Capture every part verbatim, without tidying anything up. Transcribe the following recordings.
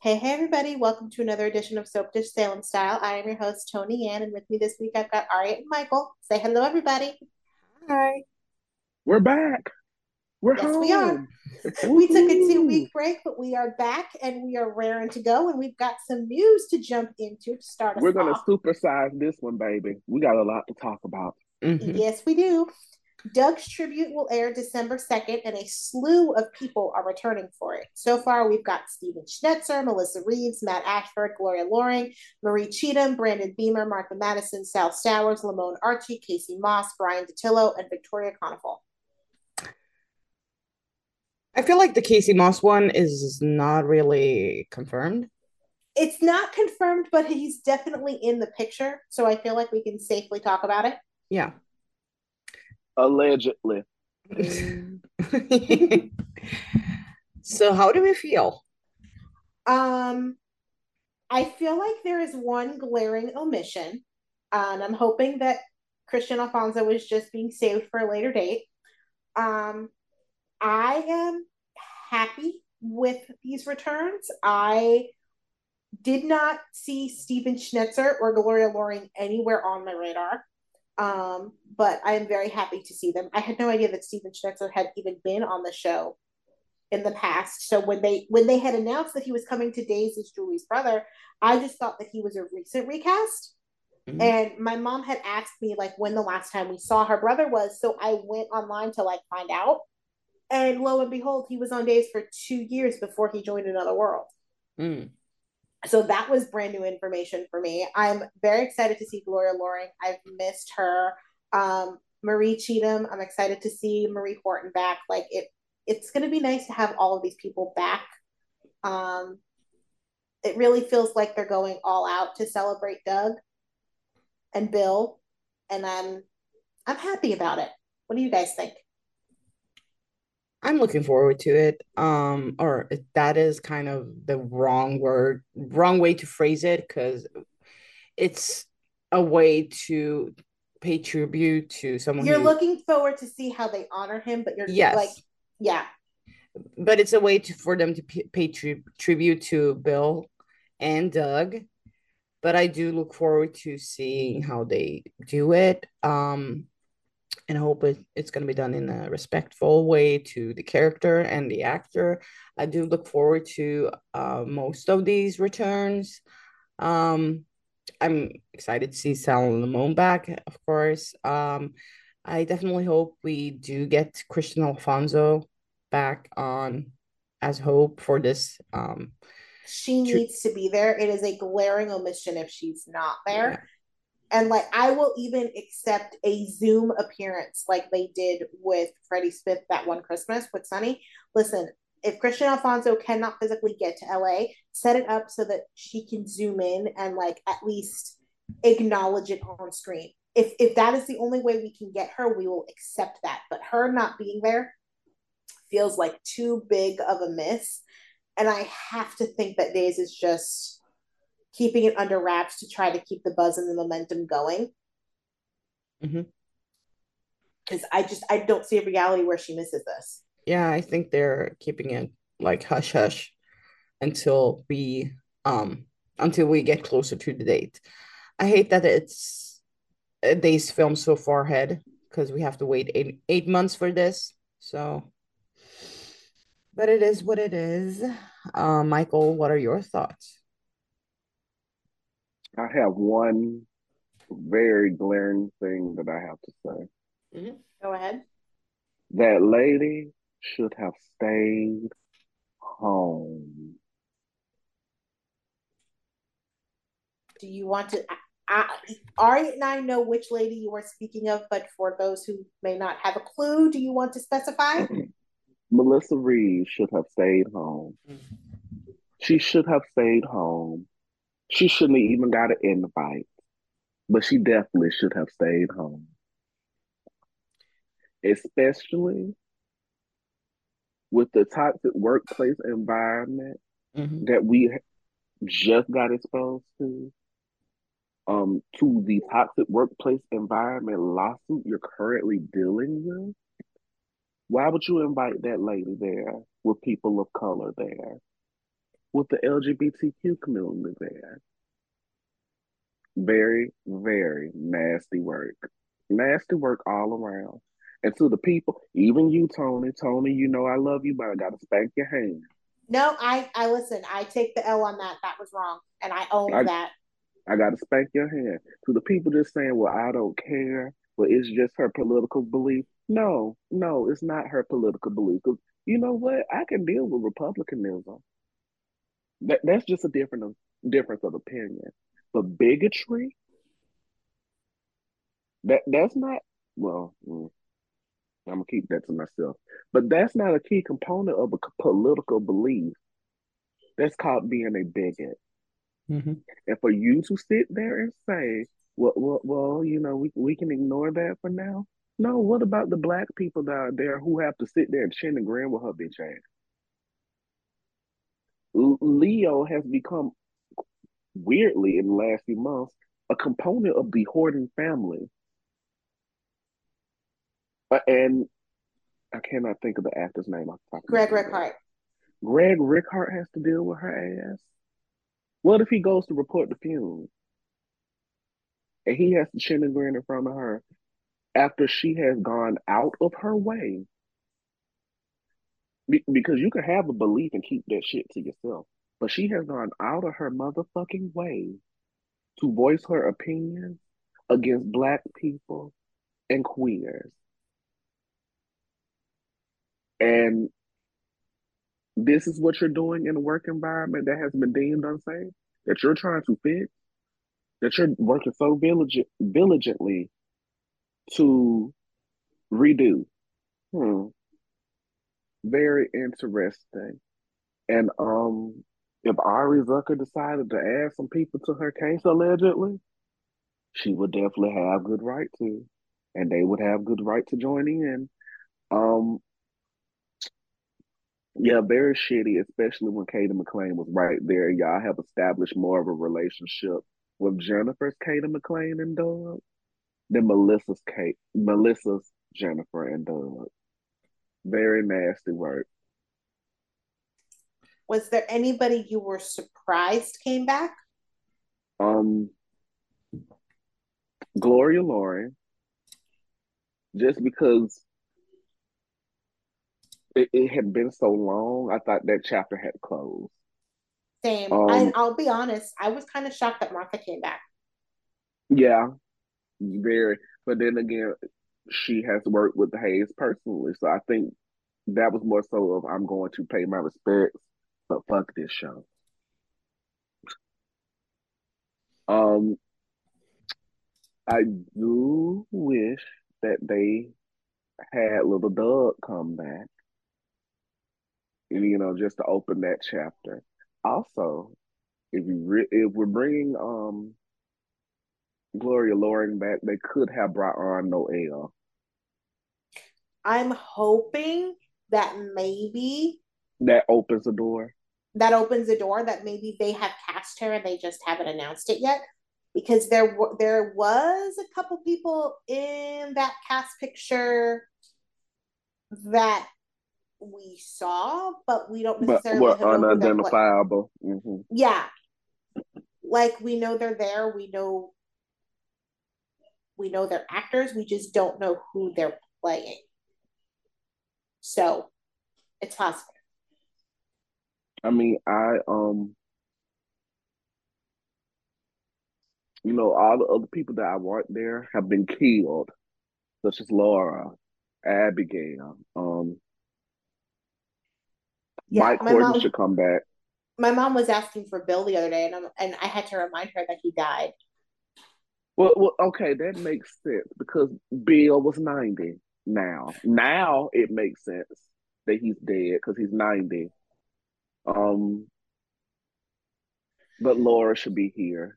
Hey, hey, everybody. Welcome to another edition of Soap Dish Salem Style. I am your host, Tony Ann, and with me this week I've got Aria and Michael. Say hello, everybody. Hi. We're back. We're Yes, we are. home. We took a two Woohoo. week break, but we are back and we are raring to go. And we've got some news to jump into to start us We're gonna off. supersize this one, baby. We got a lot to talk about. hmm Yes, we do. Doug's tribute will air December second, and a slew of people are returning for it. So far, we've got Steven Schnetzer, Melissa Reeves, Matt Ashford, Gloria Loring, Marie Cheatham, Brandon Beamer, Martha Madison, Sal Stowers, Lamone Archie, Casey Moss, Brian DeTillo, and Victoria Conifal. I feel like the Casey Moss one is not really confirmed. It's not confirmed, but he's definitely in the picture, so I feel like we can safely talk about it. Yeah. Allegedly. So how do we feel? Um, I feel like there is one glaring omission, and I'm hoping that Christian Alfonso is just being saved for a later date. Um, I am happy with these returns. I did not see Steven Schnetzer or Gloria Loring anywhere on my radar. Um, but I am very happy to see them. I had no idea that Steven Schnetzer had even been on the show in the past. So when they when they had announced that he was coming to Days as Julie's brother, I just thought that he was a recent recast. Mhm. And my mom had asked me like when the last time we saw her brother was, so I went online to like find out. And lo and behold, he was on Days for two years before he joined Another World. Mm. So that was brand new information for me. I'm very excited to see Gloria Loring. I've missed her. Um, Marie Cheatham. I'm excited to see Marie Horton back. Like it, it's going to be nice to have all of these people back. Um, it really feels like they're going all out to celebrate Doug and Bill, and I'm I'm happy about it. What do you guys think? I'm looking forward to it. Um, or that is kind of the wrong word, wrong way to phrase it, because it's a way to pay tribute to someone You're who, looking forward to see how they honor him, but you're like, yes, yeah, but it's a way to for them to p- pay tri- tribute to Bill and Doug. But I do look forward to seeing how they do it. Um, and I hope it, it's going to be done in a respectful way to the character and the actor. I do look forward to uh, most of these returns. Um, I'm excited to see Sal and Lamone back, of course. Um, I definitely hope we do get Christian Alfonso back on as Hope for this. Um, she tr- needs to be there. It is a glaring omission if she's not yeah. there. And like I will even accept a Zoom appearance like they did with Freddie Smith that one Christmas with Sunny. Listen, if Christian Alfonso cannot physically get to L A, set it up so that she can zoom in and like at least acknowledge it on screen. If if that is the only way we can get her, we will accept that. But her not being there feels like too big of a miss. And I have to think that Days is just keeping it under wraps to try to keep the buzz and the momentum going. Mhm. Because I just I don't see a reality where she misses this. Yeah, I think they're keeping it like hush hush until we um until we get closer to the date. I hate that it's uh, these films so far ahead because we have to wait eight eight months for this. So, but it is what it is. Uh, Michael, what are your thoughts? I have one very glaring thing that I have to say. Mhm. Go ahead. That lady should have stayed home. Do you want to? I, Ari and I know which lady you are speaking of, but for those who may not have a clue, do you want to specify? Melissa Reeves should have stayed home. She should have stayed home. She shouldn't have even got an invite, but she definitely should have stayed home. Especially with the toxic workplace environment Mhm. that we just got exposed to, um, to the toxic workplace environment lawsuit you're currently dealing with. Why would you invite that lady there with people of color there? with the L G B T Q community there. Very, very nasty work. Nasty work all around. And to the people, even you, Tony, Tony, you know I love you, but I gotta spank your hand. No, I I listen. I take the L on that. That was wrong, and I own I that. I gotta spank your hand. To the people just saying, well, I don't care, well, it's just her political belief. No, no, it's not her political belief. 'Cause you know what? I can deal with republicanism. That that's just a different difference of opinion. But bigotry, that that's not well. mm, I'm gonna keep that to myself. But that's not a key component of a c- political belief. That's called being a bigot. Mm-hmm. And for you to sit there and say, well, well, well, you know, we, we can ignore that for now. No, what about the black people that are there who have to sit there and chin and grin with her bitch ass? L- Leo has become, weirdly, in the last few months, a component of the Horton family. Uh, and I cannot think of the actor's name off the top of my Greg head. Rickhart. Greg Rickhart has to deal with her ass. What if he goes to report the funeral and he has to chin and grin in front of her after she has gone out of her way? Be- because you can have a belief and keep that shit to yourself, but she has gone out of her motherfucking way to voice her opinions against black people and queers. And this is what you're doing in a work environment that has been deemed unsafe, that you're trying to fix, that you're working so diligent, diligently to redo. Hmm. Very interesting. And um, if Ari Zucker decided to add some people to her case allegedly, she would definitely have good right to, and they would have good right to join in. Um, yeah, very shitty, especially when Katie McClain was right there. Y'all have established more of a relationship with Jennifer's Katie McClain and Doug than Melissa's Kate, Melissa's Jennifer and Doug. Very nasty work. Was there anybody you were surprised came back? Um, Gloria Loring, just because it, it had been so long, I thought that chapter had closed. Same. I Um, I'll be honest. I was kind of shocked that Martha came back. yeah, very. But then again, she has worked with Hayes personally, so I think that was more so of I'm going to pay my respects, but fuck this show. Um, I do wish that they had little Doug come back, and you know, just to open that chapter. Also, if you re- if we're bringing um Gloria Loring back, they could have brought on Noelle. I'm hoping that maybe That opens the door. that opens the door that maybe they have cast her and they just haven't announced it yet, because there there was a couple people in that cast picture that we saw, but we don't But necessarily were know who they're playing. unidentifiable. Mm-hmm. Yeah, like we know they're there. We know we know they're actors. We just don't know who they're playing. So it's possible. I mean, I um, you know, all the other people that I want there have been killed, such as Laura, Abigail. Um, Yeah, Mike my Corden mom should come back. my mom was asking for Bill the other day, and I'm, and I had to remind her that he died. Well, well, okay, that makes sense because Bill was ninety now. Now it makes sense that he's dead because he's ninety. Um, but Laura should be here.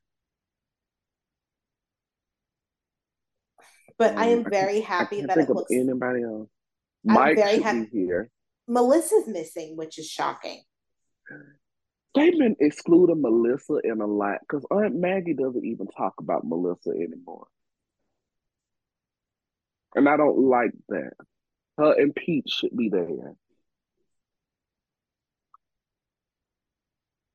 But I Um, am I can't, very I happy can't that think it of looks. anybody else. I'm Mike very should happy. be here. Melissa's missing, which is shocking. They've been excluding Melissa in a lot because Aunt Maggie doesn't even talk about Melissa anymore. And I don't like that. Her and Pete should be there.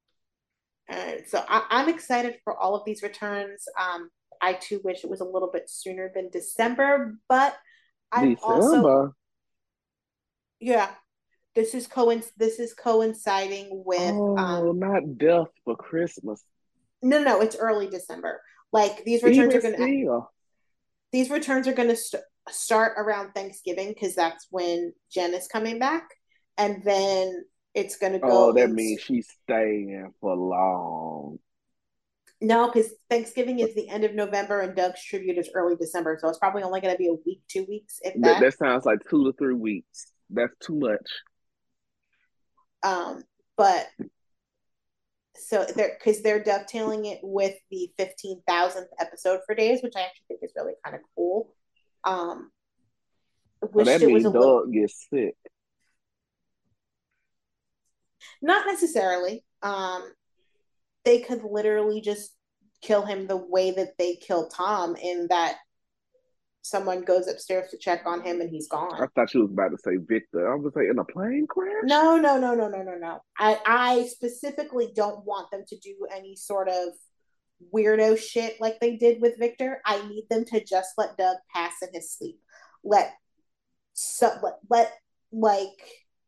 And so I, I'm excited for all of these returns. Um, I too wish it was a little bit sooner than December, but I'm also December. yeah. This is coinc- this is coinciding with Oh, um not death for Christmas. no no it's early December. Like these returns are Even gonna still. these returns are gonna st- start around Thanksgiving because that's when Jen is coming back, and then it's gonna Oh, go that into means she's staying for long. no because Thanksgiving is the end of November and Doug's tribute is early December, so it's probably only gonna be a week, two weeks, if That that. that sounds like two to three weeks. That's too much. Um, but so they're because they're dovetailing it with the fifteen thousandth episode for Days, which I actually think is really kind of cool. Um, So that wished it was a means little, Doug gets sick. not necessarily. Um, they could literally just kill him the way that they killed Tom, in that someone goes upstairs to check on him and he's I gone. thought you was about to say Victor. I was like, in a plane crash? No, no, no, no, no, no, no. I, I specifically don't want them to do any sort of weirdo shit like they did with Victor. I need them to just let Doug pass in his sleep. Let so let, let like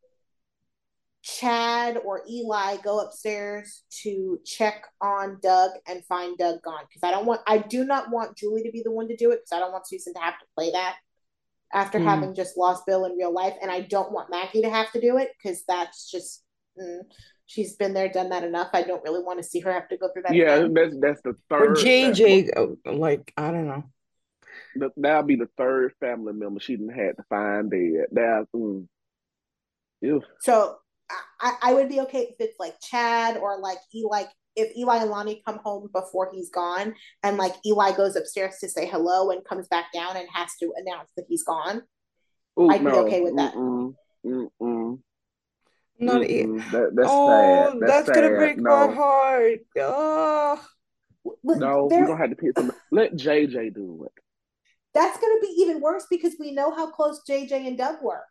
Chad or Eli go upstairs to check on Doug and find Doug gone. Because I don't want, I do not want Julie to be the one to do it because I don't want Susan to have to play that after Mm. having just lost Bill in real life. And I don't want Maggie to have to do it because that's just, mm, she's been there, done that enough. I don't really want to see her have to go through that Yeah, again. that's that's the For third that J J, uh, like, I don't know. that'll be the third family member she didn't had to find dead. That mm, ew. So I, I would be okay if it's like Chad or like Eli, if Eli and Lonnie come home before he's gone, and like Eli goes upstairs to say hello and comes back down and has to announce that he's gone. Oh I'd be no. okay with that. Mm-mm. Mm-mm. Not e- Mm-mm. That that's sad. Oh, That's that's gonna sad. break my No. heart. Oh, No, we're There, gonna have to pick some. Let J J do it. that's going to be even worse because we know how close J J and Doug were.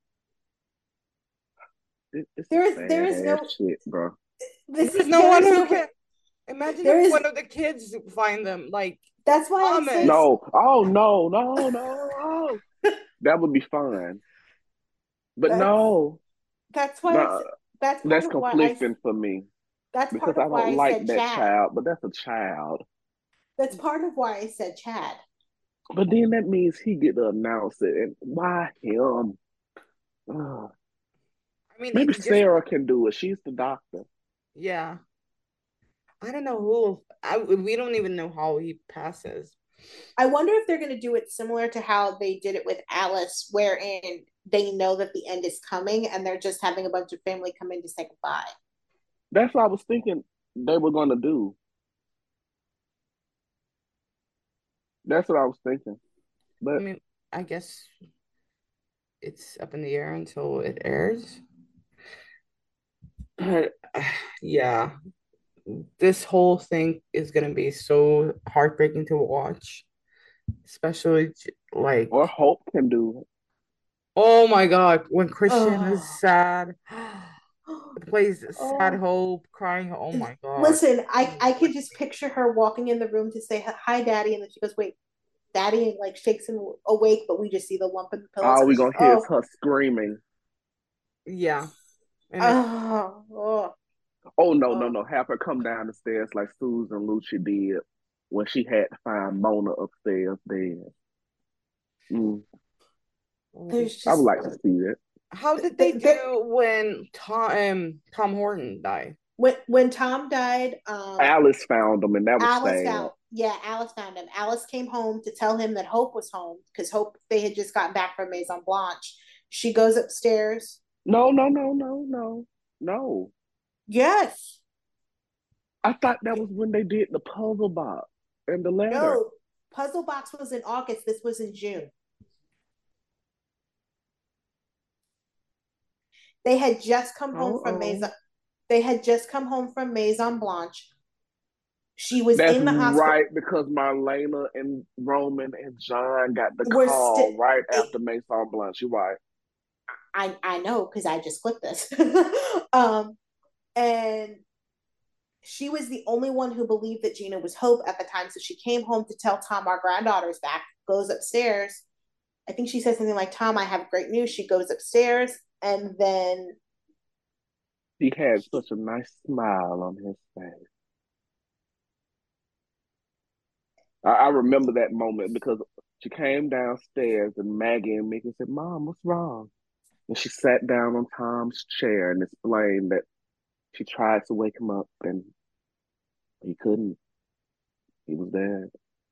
it it's There a is there sad is ass no shit, bro. this there's is no there one is who no can. Imagine there if is one of the kids find them, like that's why I said Thomas. No. Oh no, no, no, no. That would be fun. But that's no. that's why I No, said that's part that's of why I conflicting for me that's because part I of why don't I like said that Chad. child, but that's a child. That's part of why I said Chad. But then that means he get to announce it, and why him? Ugh. I mean, Maybe it just Sarah can do it. She's the doctor. yeah. I don't know who. I we don't even know how he passes. I wonder if they're going to do it similar to how they did it with Alice, wherein they know that the end is coming and they're just having a bunch of family come in to say goodbye. That's what I was thinking they were gonna do. That's what I was thinking. I But mean, I guess it's up in the air until it airs. But yeah, this whole thing is gonna be so heartbreaking to watch, especially like, or Hope can do it. oh my God, when Christian is Oh, sad, plays sad oh. hope, crying. Oh my God. Listen, I Oh, I could just picture her walking in the room to say hi, Daddy, and then she goes, "Wait, Daddy," and like shakes him awake, but we just see the lump in the pillows, All and we it's just gonna hear is oh, her screaming. yeah, and it's oh, oh, Oh no, no, oh. no! Have her come down the stairs like Susan Lucci did when she had to find Mona upstairs dead. Mm, There's I would just like to see that. how did they th- th- do when Tom um, Tom Horton died? when when Tom died, um, Alice found them, and that was Alice sad. found yeah, Alice found him. Alice came home to tell him that Hope was home because Hope they had just gotten back from Maison Blanche. She goes upstairs. No, no, no, no, no, no. Yes. I thought that was when they did the puzzle box and the letter. No. Puzzle Box was in August. This was in June. They had just come home from Uh-oh. Maison. They had just come home from Maison Blanche. She was That's in the hospital. right, because Marlena and Roman and John got the We're still. call right after Maison Blanche. You're right. I I know because I just clicked this. um, and she was the only one who believed that Gina was Hope at the time. So she came home to tell Tom our granddaughter's back, goes upstairs. I think she says something like, Tom, I have great news. She goes upstairs, and then he had such a nice smile on his face. I, I remember that moment because she came downstairs and Maggie and Mickey said, Mom, what's wrong? And she sat down on Tom's chair and explained that she tried to wake him up and he couldn't. He was dead.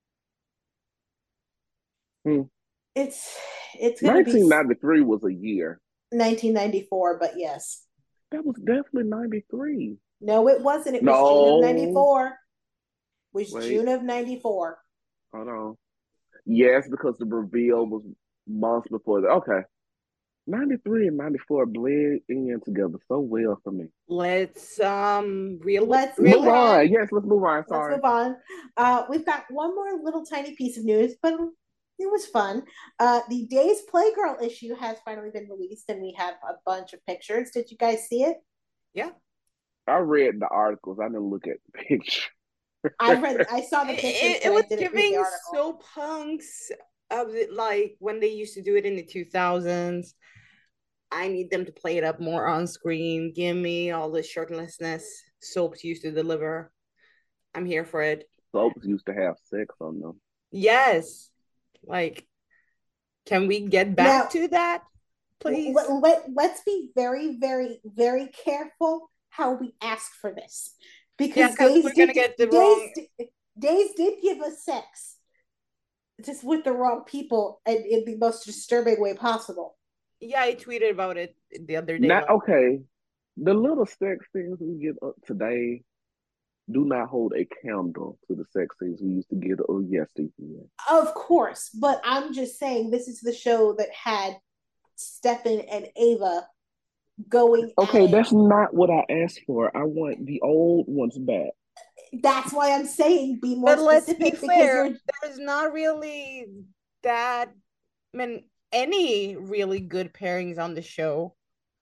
Hmm. it's it's gonna be nineteen ninety-three was a year. nineteen ninety-four, but yes. That was definitely ninety-three. No, it wasn't. It was No. June of ninety-four. It was Wait. June of ninety-four. Hold on. Yes, because the reveal was months before that. Okay. ninety-three and ninety-four blend in together so well for me. Let's um real Let's real move on. Yes, let's move on. Sorry. Let's move on. Uh, we've got one more little tiny piece of news, but it was fun. Uh, the Days Playgirl issue has finally been released, and we have a bunch of pictures. Did you guys see it? Yeah. I read the articles. I didn't look at the picture. I read. I saw the pictures. It, it was giving soap punks of it, like when they used to do it in the two thousands. I need them to play it up more on screen. Give me all the shirtlessness soaps used to deliver. I'm here for it. Soaps used to have sex on them. Yes. Like, can we get back now, to that, please? Let, let, let's be very, very, very careful how we ask for this. Because yeah, Days, we're did, gonna get the Days, wrong... Days did give us sex. Just with the wrong people and in the most disturbing way possible. Yeah, I tweeted about it the other day. Not, okay, the little sex things we get up today do not hold a candle to the sex things we used to get oh yesterday. Of course, but I'm just saying this is the show that had Stefan and Ava going. Okay, that's not what I asked for. I want the old ones back. That's why I'm saying be more but specific. Let's be fair, there's not really that I mean any really good pairings on the show.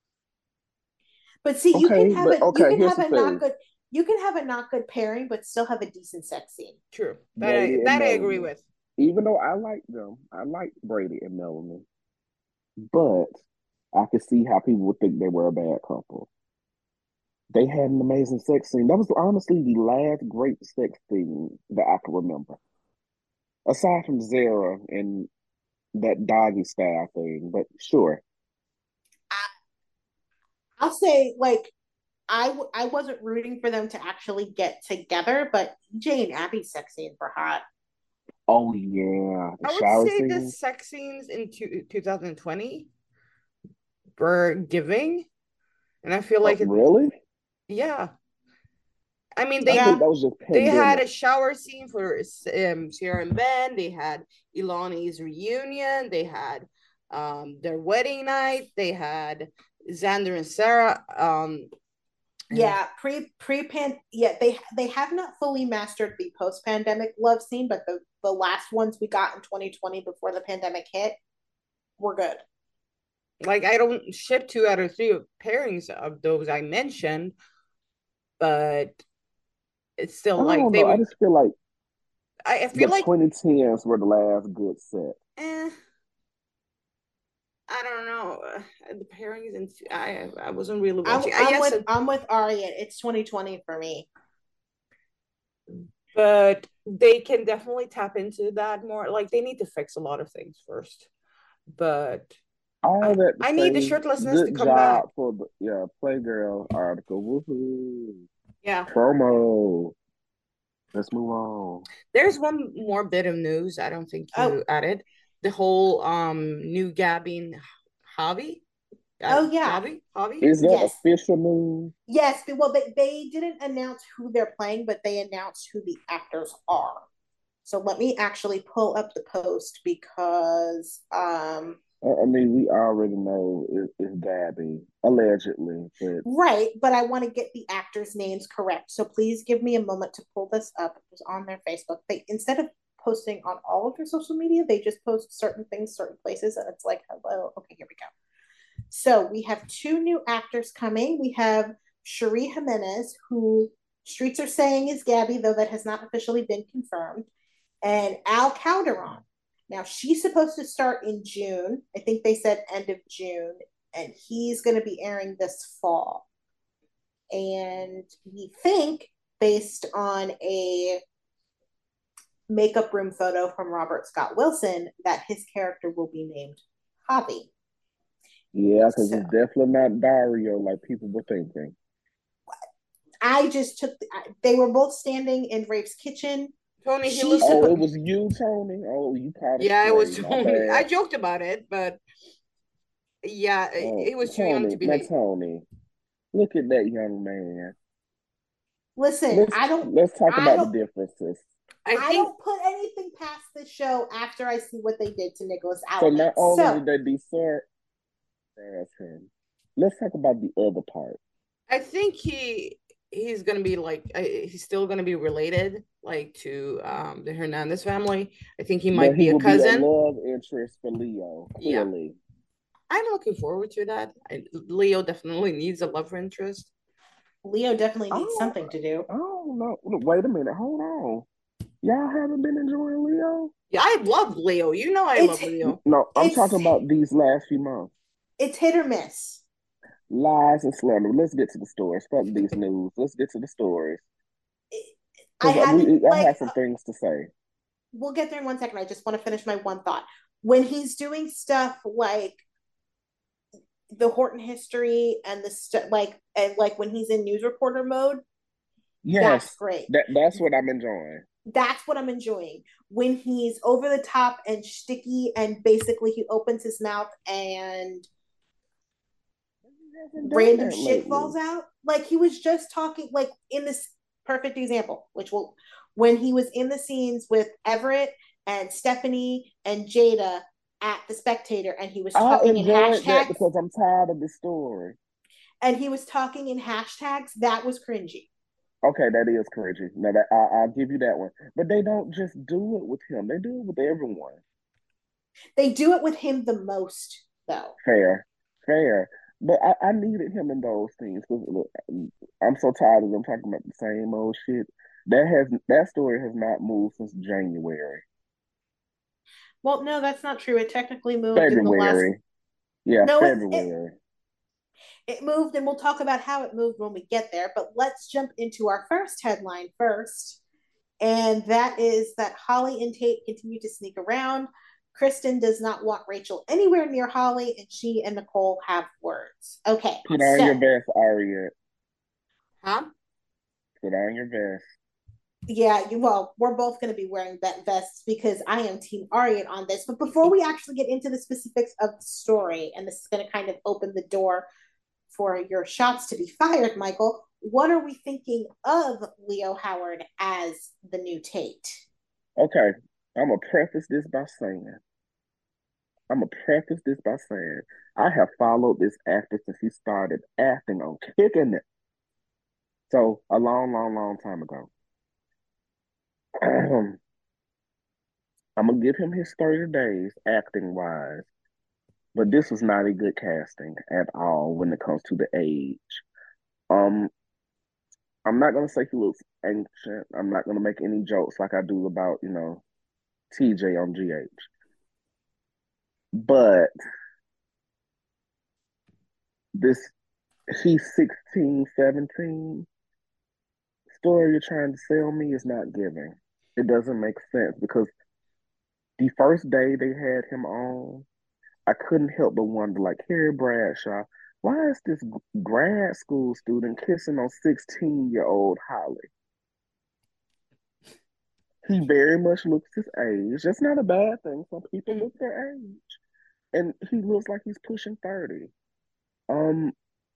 But see, okay, you can have a okay, you can have a not good you can have a not good pairing, but still have a decent sex scene. True. That I, that I agree with. Even though I like them, I like Brady and Melanie. But I could see how people would think they were a bad couple. They had an amazing sex scene. That was honestly the last great sex scene that I can remember. Aside from Zara and that doggy style thing, but sure. I, I'll say, like, I, w- I wasn't rooting for them to actually get together, but E J and Abby's sex scenes were hot. Oh, yeah. The I would say scenes? The sex scenes in two, twenty twenty were giving. And I feel like... Oh, really? It, yeah. I mean, they, I that was just they had a shower scene for um, Sierra and Ben. They had Ilani's reunion. They had um, their wedding night. They had Xander and Sarah. Um, yeah, pre pre pan. Yeah, they they have not fully mastered the post pandemic love scene, but the the last ones we got in twenty twenty before the pandemic hit were good. Like, I don't ship two out of three pairings of those I mentioned, but it's still I like they know. were. I just feel like I, I feel the like twenty tens were the last good set. Eh, I don't know. The pairings and I I wasn't really watching. I'm, I'm I with it, I'm with Ari. It's twenty twenty for me. But they can definitely tap into that more. Like, they need to fix a lot of things first. But all that I, I need the shirtlessness to come job back. For the yeah, Playgirl article. Woohoo. Yeah. Promo. Let's move on. There's one more bit of news I don't think you oh. added. The whole um new Gabby and Javi. Oh yeah. Javi? Javi? Is that yes. official news? Yes. Well, they, they didn't announce who they're playing, but they announced who the actors are. So let me actually pull up the post because um I mean, we already know it, it's Gabby, allegedly. But... Right, but I want to get the actors' names correct. So please give me a moment to pull this up. It was on their Facebook. They instead of posting on all of their social media, they just post certain things, certain places, and it's like, hello, okay, here we go. So we have two new actors coming. We have Cherie Jimenez, who Streets are saying is Gabby, though that has not officially been confirmed. And Al Calderon. Now she's supposed to start in June. I think they said end of June, and he's going to be airing this fall. And we think, based on a makeup room photo from Robert Scott Wilson, that his character will be named Javi. Yeah, because So, it's definitely not Dario like people were thinking. I just took, they were both standing in Rafe's kitchen. Tony, he She's looks. Oh, suppo- it was you, Tony? Oh, you caught a Yeah, it was stray. My Tony. I bad. joked about it, but yeah, Oh, he was too young Tony, to be now late. Tony, look at that young man. Listen, Let's I don't, let's talk I about the don't, differences. I I think don't put anything past the show after I see what they did to Nicholas So not Alaban. only So did they desert as him, let's talk about the other part. I think he he's gonna be like uh, he's still gonna be related like to um the Hernandez family. I think he But might he be a will be a cousin. love interest for Leo, Yeah, clearly. I'm looking forward to that. I, Leo definitely needs a love interest. Leo definitely I needs don't, something to do. I don't know. Wait a minute, hold on. Y'all haven't been enjoying Leo? Yeah, I love Leo. You know I It's love Leo. No, I'm it's talking about these last few months. it's hit or miss. Lies and slander. Let's get to the stories. Fuck these news. Let's get to the stories. I Because haven't we, I like have some things to say. we'll get there in one second. I just want to finish my one thought. When he's doing stuff like the Horton history and the stuff like and like when he's in news reporter mode, that's Yes, great. that that's what I'm enjoying. That's what I'm enjoying. When he's over the top and sticky and basically he opens his mouth and random shit falls out. Like he was just talking like in this perfect example, which will when he was in the scenes with Everett and Stephanie and Jada at the Spectator and he was I talking in enjoyed that hashtags because I'm tired of the story. and he was talking in hashtags, that was cringy. Okay, that is cringy. Now that I, I'll give you that one. But they don't just do it with him; they do it with everyone. They do it with him the most, though. Fair, fair. But I, I needed him in those things because I'm so tired of them talking about the same old shit. That has that story has not moved since January, Well, no, that's not true. It technically moved in the last. February. Yeah, No, it, it February. it moved, and we'll talk about how it moved when we get there. But let's jump into our first headline first, and that is that Holly and Tate continue to sneak around. Kristen does not want Rachel anywhere near Holly, and she and Nicole have words. Okay, Put on so your vest, Aria. Huh? Put on your vest. yeah, you, well, we're both going to be wearing that vests because I am Team Ariat on this. But before we actually get into the specifics of the story, and this is going to kind of open the door for your shots to be fired, Michael, what are we thinking of Leo Howard as the new Tate? Okay, I'm gonna preface this by saying, I'm gonna preface this by saying, I have followed this actor since he started acting on Kicking It. So a long, long, long time ago. I'm gonna give him his thirty days acting wise, but this was not a good casting at all when it comes to the age. Um, I'm not gonna say he looks ancient. I'm not gonna make any jokes like I do about, you know, T J on G H. But this he's sixteen, seventeen story you're trying to sell me is not giving. It doesn't make sense because the first day they had him on, I couldn't help but wonder, like, Carrie Bradshaw, why is this grad school student kissing on sixteen year old Holly? He very much looks his age. That's not a bad thing. Some people look their age. And he looks like he's pushing thirty. Um,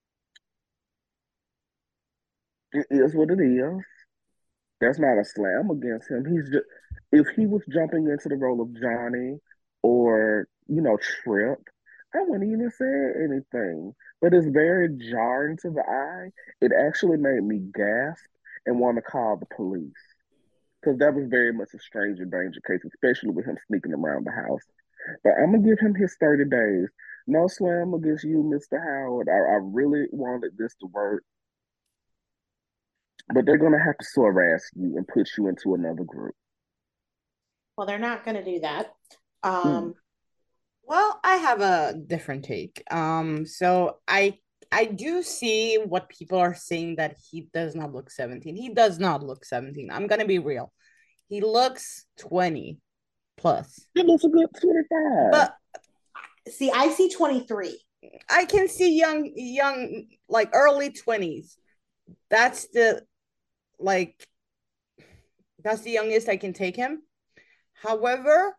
it is what it is. That's not a slam against him. He's just if he was jumping into the role of Johnny or, you know, Trip, I wouldn't even say anything. But it's very jarring to the eye. It actually made me gasp and want to call the police. Because that was very much a stranger danger case, especially with him sneaking around the house. But I'm gonna give him his thirty days. No slam against you, Mister Howard. I, I really wanted this to work. But they're gonna have to sort harass you and put you into another group. Well, they're not going to do that. Mm. Um, Well, I have a different take. Um, so I I do see what people are saying that he does not look seventeen. He does not look seventeen. I'm gonna be real. He looks twenty plus. It looks a good twenty-five. But See, I see twenty-three. I can see young young like early twenties. That's the like that's the youngest I can take him. However,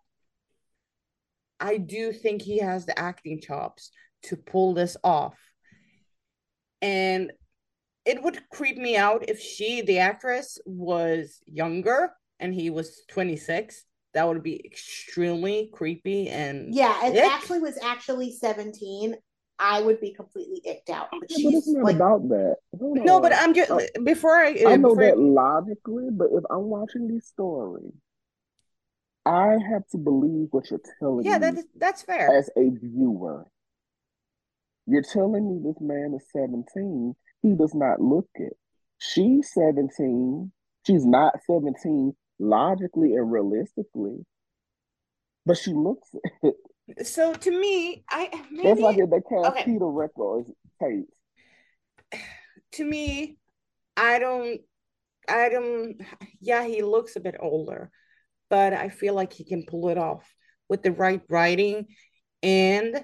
I do think he has the acting chops to pull this off. And it would creep me out if she, the actress, was younger and he was twenty-six. That would be extremely creepy and Yeah, it ick. actually was actually seventeen. I would be completely icked out. But Yeah, but it's she's not like, about that. Hold No, but on. I'm just I, before I I uh, know before I, that logically, but if I'm watching these stories, I have to believe what you're yeah, telling that me is that's fair. as a viewer. You're telling me this man is seventeen. He does not look it. She's seventeen. She's not seventeen logically and realistically, but she looks it. So to me, I That's like maybe if they cast okay. Peter Record as Tate. To me, I don't I don't yeah, he looks a bit older, but I feel like he can pull it off with the right writing and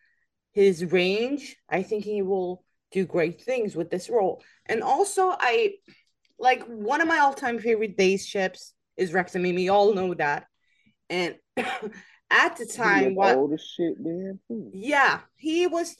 his range. I think he will do great things with this role. And also, I like one of my all-time favorite Days ships is Rex and Mimi. All know that. And at the He time, was what old as shit then too. yeah, he was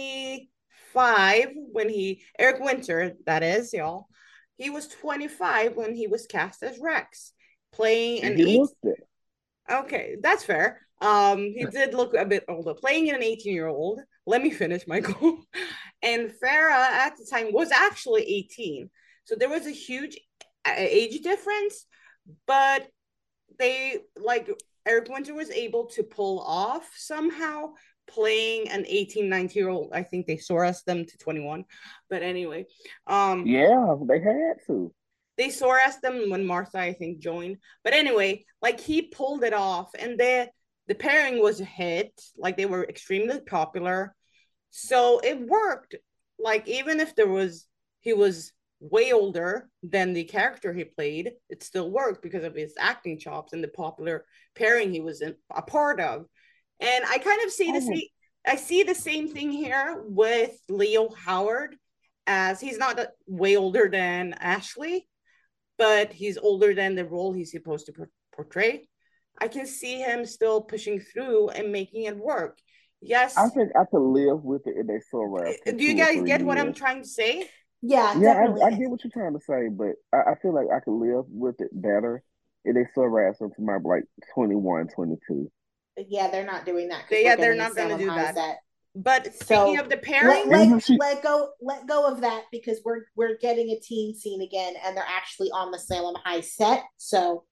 twenty-five when he Eric Winter, that is, y'all. He was twenty-five when he was cast as Rex, playing And an he eight. looked it. Okay, that's fair. Um, he did look a bit older, playing an eighteen-year-old. Let me finish my goal. And Farah at the time was actually eighteen, so there was a huge uh, age difference. But they like Eric Winter was able to pull off somehow playing an eighteen, nineteen year old. I think they sourced them to twenty-one. But anyway, um, Yeah, they had to. they sourced them when Martha, I think, joined. But anyway, like he pulled it off and the the pairing was a hit. Like they were extremely popular. So it worked. Like even if there was he was way older than the character he played, it still worked because of his acting chops and the popular pairing he was in, a part of. And I kind of see the Oh, same I see the same thing here with Leo Howard, as he's not way older than Ashley, but he's older than the role he's supposed to portray. I can see him still pushing through and making it work. I Yes. think I could live with it if they still last for Do you two or guys three get what I'm years. trying to say? yeah, Yeah, I, I definitely. get what you're trying to say, but I, I feel like I could live with it better if they still last until my like twenty one, twenty two. Yeah, they're not doing that because They, we're yeah, they're getting a not going to Salem do High that. set. But speaking So of the let pairing, let Isn't she? let go let go of that because we're we're getting a teen scene again, and they're actually on the Salem High set. So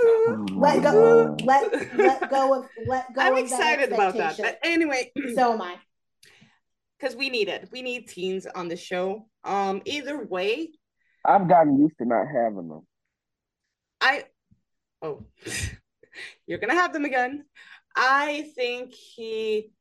let go Oh, let let go of let I'm go of that excited about that. expectation. But anyway, So am I. because we need it. We need teens on the show. Um, either way, I've gotten used to not having them. I oh, you're gonna have them again. I think he.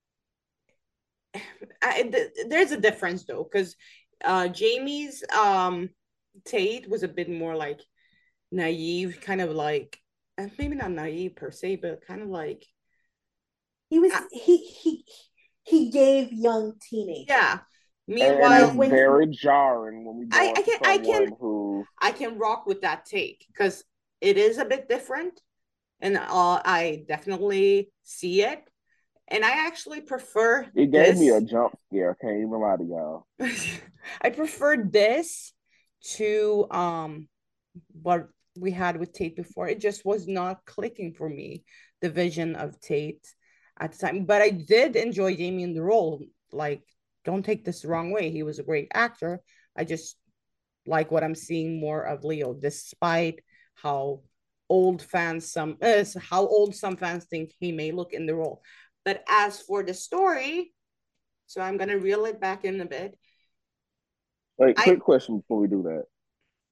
I, th- there's a difference though, because uh, Jamie's um Tate was a bit more like naive, kind of like uh, maybe not naive per se, but kind of like He was uh, he he he gave young teenagers. yeah. And Like it's Meanwhile, when he, very jarring when we I, go I into can I can someone who I can rock with that take because it is a bit different, and uh, I definitely see it. And I actually prefer it gave me a this. jump scare. Can't even lie to y'all. I prefer this to um what we had with Tate before. It just was not clicking for me, the vision of Tate at the time. But I did enjoy Jamie in the role. Like, don't take this the wrong way. He was a great actor. I just like what I'm seeing more of Leo, despite how old fans some uh, how old some fans think he may look in the role. But as for the story, so I'm gonna reel it back in a bit. Wait, I quick question before we do that.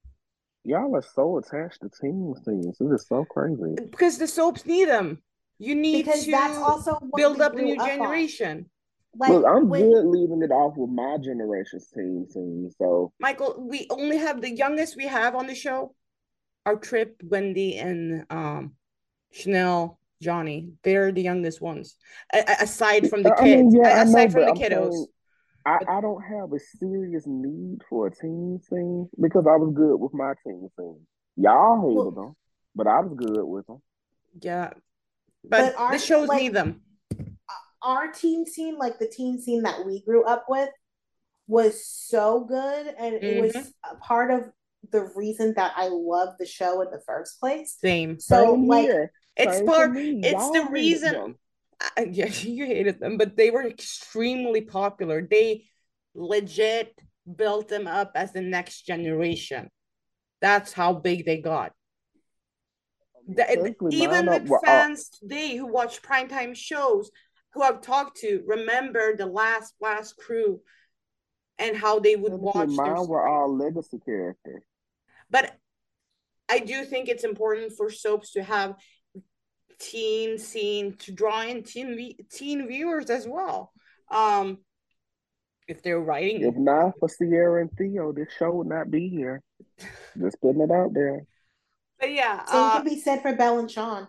Y'all are so attached to team scenes. It is so crazy. Because the soaps need them. You need because to that's also what build we up the grew new up on. generation. Like Look, I'm when good leaving it off with my generation's team scene. So Michael, we only have the youngest we have on the show are Trip, Wendy, and um Chanel, Johnny. They're the youngest ones. A- a- aside from the I mean, kids. yeah, A- I know, aside from but the I'm kiddos. saying I, But I don't have a serious need for a team scene because I was good with my team scene. Y'all hated well, them, but I was good with them. yeah. but But the our shows like need them. our teen scene, like the teen scene that we grew up with, was so good, and it Mm-hmm. was a part of the reason that I love the show in the first place. Same. So Same like here. It's Same for part. me. It's the Y'all hated reason. them. I, yeah, you hated them, but they were extremely popular. They legit built them up as the next generation. That's how big they got. The, Technically, mine even up the were all. fans today who watch primetime shows, who I've talked to, remember the last last crew and how they would Technically, watch their mine were stories. all legacy characters. But I do think it's important for soaps to have teen scene to draw in teen teen viewers as well. Um, if they're If writing, not for Sierra and Theo, this show would not be here. Just putting it out there. but yeah, same uh, can be said for Belle and Sean.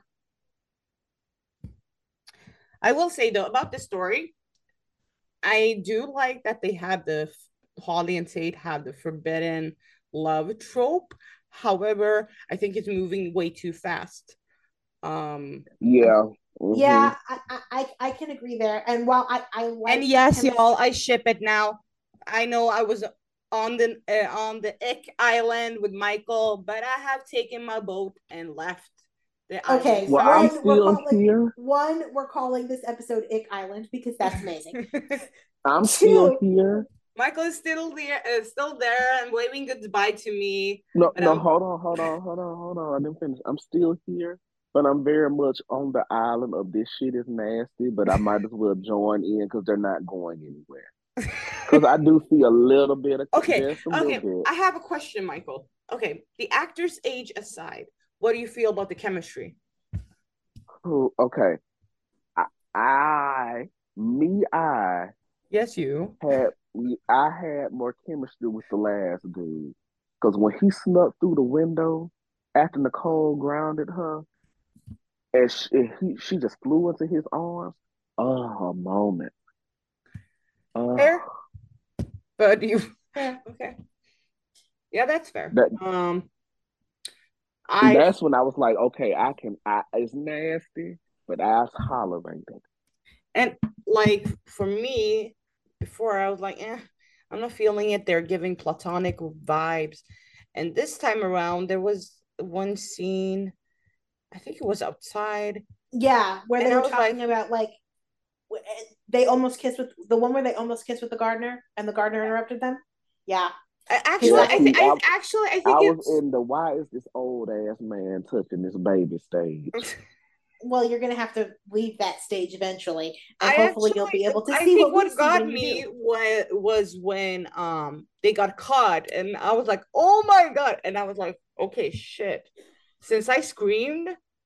I will say though about the story, I do like that they had the Holly and Tate have the forbidden love trope. However, I think it's moving way too fast. Um, Yeah. Mm-hmm. Yeah, I, I I can agree there. And while I I like and yes, chemistry, y'all, I ship it now. I know I was on the uh, on the Ick Island with Michael, but I have taken my boat and left the island. okay, Well, I'm one we're still calling here. one we're calling this episode Ick Island because that's amazing. I'm still Two, here. Michael is still there, uh, still there, and waving goodbye to me. No, But no, I'm hold on, hold on, hold on, hold on. I didn't finish. I'm still here, but I'm very much on the island of this shit is nasty, but I might as well join in because they're not going anywhere. Because I do see a little bit of, okay. just a Okay, little bit. I have a question, Michael. Okay, the actor's age aside, what do you feel about the chemistry? Oh, okay. I, I, me, I Yes, you. had, I had more chemistry with the last dude. Because when he snuck through the window after Nicole grounded her, and she, and he, she just flew into his arms. Oh, a moment. Fair, Oh, but you. Yeah, okay. Yeah, that's fair. that Um, see, I that's when I was like, okay, I can. I it's nasty, but I tolerate it. and like for me, before I was like, eh, I'm not feeling it. They're giving platonic vibes, and this time around, there was one scene. I think it was outside, yeah, where and they I were was like, talking about like they almost kissed with the one where they almost kissed with the gardener and the gardener interrupted them. Yeah, because actually, Yeah, that I was see, think I I, actually I think I was it's in the why is this old ass man touching this baby stage? well, you're gonna have to leave that stage eventually, and I hopefully you'll actually be able to I see think what we what see got when you me do. was was when um they got caught and I was like, oh my god, and I was like, okay, shit. Since I screamed,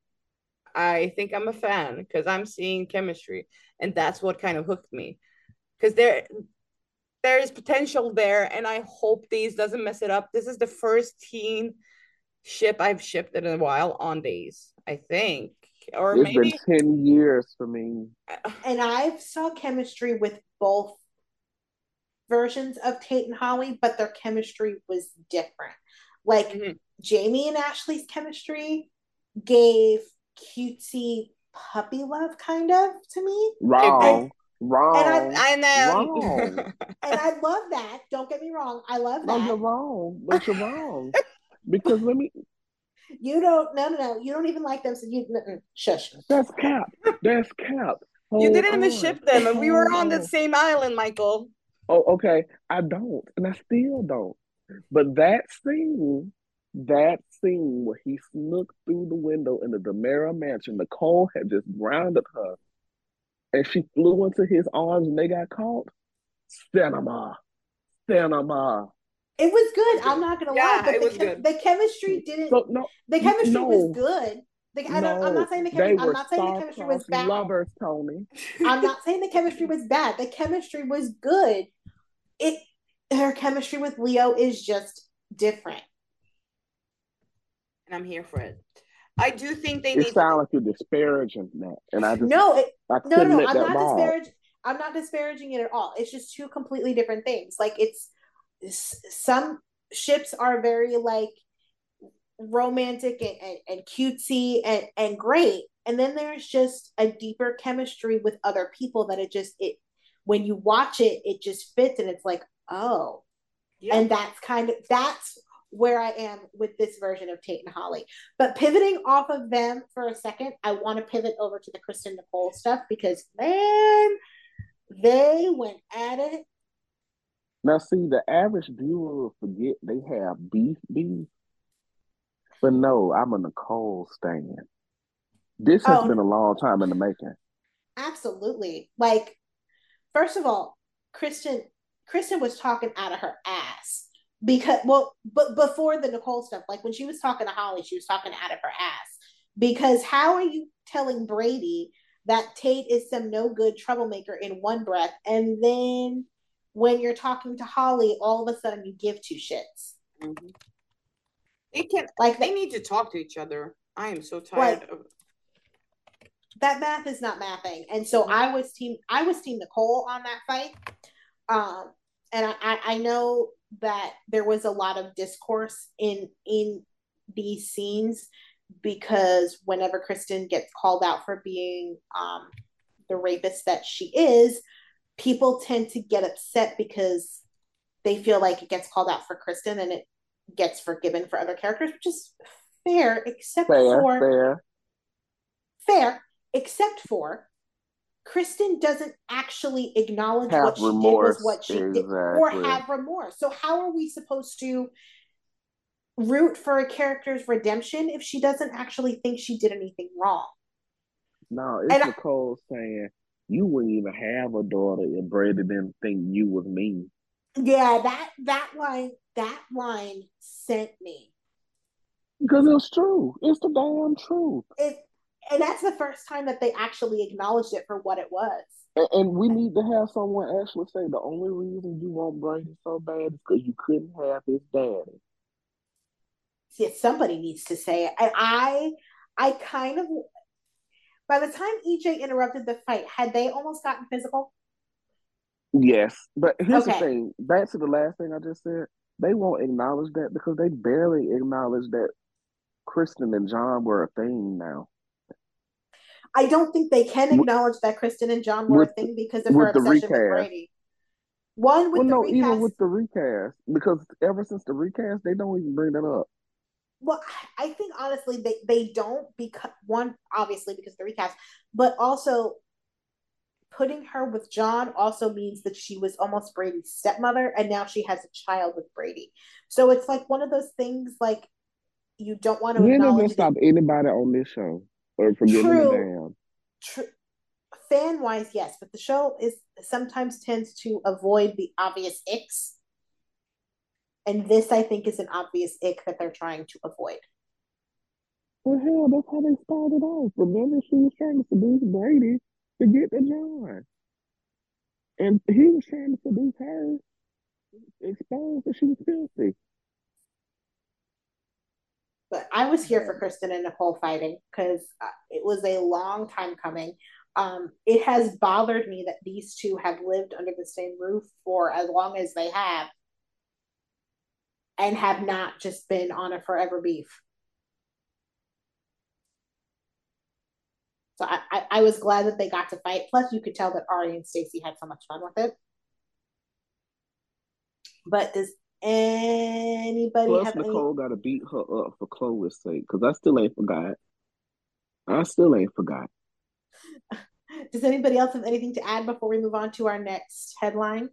I think I'm a fan because I'm seeing chemistry, and that's what kind of hooked me. Because there there is potential there, and I hope these doesn't mess it up. This is the first teen ship I've shipped in a while on days, I think, or It's been maybe. ten years for me. And I've saw chemistry with both versions of Tate and Holly, but their chemistry was different. Like Mhm. Jamie and Ashley's chemistry gave cutesy puppy love kind of to me. I agree. And Wrong, and I wrong, And wrong. then and I love that. Don't get me wrong. I love No, you're that. wrong, but you're wrong because let me. You don't no no no. You don't even like them, so you mm-mm, shush. That's cap. That's cap. you Hold didn't even on. ship them, and we were Hold on the on. same island, Michael. Oh, okay. I don't, and I still don't. But that scene, that scene where he snuck through the window in the Demera mansion, Nicole had just grounded her, and she flew into his arms, and they got caught. Cinema, cinema. It was good. I'm not gonna lie, Yeah, but it the was chem- good. the chemistry didn't. So no, The chemistry was no, good. The, I don't, I'm no. not saying the They chemistry. I'm were not saying the chemistry was star-crossed bad. lovers, Tony. I'm not saying the chemistry was bad. The chemistry was good. It Her chemistry with Leo is just different. And I'm here for it. I do think they It need sounds to. like you're disparaging that, and I just No, it, I no, no, couldn't no. let I'm that not ride. disparaging. I'm not disparaging it at all. It's just two completely different things. Like it's some ships are very like romantic and, and, and cutesy and, and great. And then there's just a deeper chemistry with other people that it just it when you watch it, it just fits and it's like, oh. Yeah. And that's kind of that's where I am with this version of Tate and Holly. But pivoting off of them for a second, I want to pivot over to the Kristen Nicole stuff because man, they went at it. Now, see, the average viewer will forget they have beef, beef. But no, I'm a Nicole stan. This has Oh, been a long time in the making. Absolutely. Like, first of all, Kristen Kristen was talking out of her ass because well, but before the Nicole stuff, like when she was talking to Holly, she was talking out of her ass. Because how are you telling Brady that Tate is some no good troublemaker in one breath, and then when you're talking to Holly, all of a sudden you give two shits? Mm-hmm. They can like they need to talk to each other. I am so tired like, of that math is not mathing. And so I was team I was team Nicole on that fight. Um, and I, I know that there was a lot of discourse in in these scenes because whenever Kristen gets called out for being um, the rapist that she is, people tend to get upset because they feel like it gets called out for Kristen and it gets forgiven for other characters, which is fair, except fair, for fair, fair, except for Kristen doesn't actually acknowledge have what she remorse, did was what she exactly. did, or have remorse. So how are we supposed to root for a character's redemption if she doesn't actually think she did anything wrong? No, it's and Nicole I, saying you wouldn't even have a daughter if Brady didn't think you was mean. Yeah, that that line that line sent me. Because it's true. It's the damn truth. It and that's the first time that they actually acknowledged it for what it was. And, and we need to have someone actually say the only reason you want Brady so bad is because you couldn't have his daddy. Yeah, somebody needs to say it. And I, I kind of, by the time E J interrupted the fight, had they almost gotten physical? Yes, but here's okay. the thing. Back to the last thing I just said. They won't acknowledge that because they barely acknowledge that Kristen and John were a thing now. I don't think they can acknowledge with, that Kristen and John were with, a thing because of her obsession with Brady. One with well, the no, recast. even with the recast, because ever since the recast, they don't even bring that up. Well, I think honestly they, they don't because one, obviously because of the recast, but also putting her with John also means that she was almost Brady's stepmother and now she has a child with Brady. So it's like one of those things like you don't want to when acknowledge it. Stop anybody on this show or for giving a damn. True. Fan wise, yes, but the show is sometimes tends to avoid the obvious icks. And this, I think, is an obvious ick that they're trying to avoid. Well, hell, that's how they started off. Remember, she was trying to seduce Brady to get to John. And he was trying to seduce her, exposed that she was filthy. But I was here for Kristen and Nicole fighting because uh, it was a long time coming. Um, it has bothered me that these two have lived under the same roof for as long as they have and have not just been on a forever beef. So I, I, I was glad that they got to fight. Plus, you could tell that Ari and Stacey had so much fun with it. But does anybody Plus, have Nicole any... got to beat her up for Chloe's sake because I still ain't forgot. I still ain't forgot. Does anybody else have anything to add before we move on to our next headline?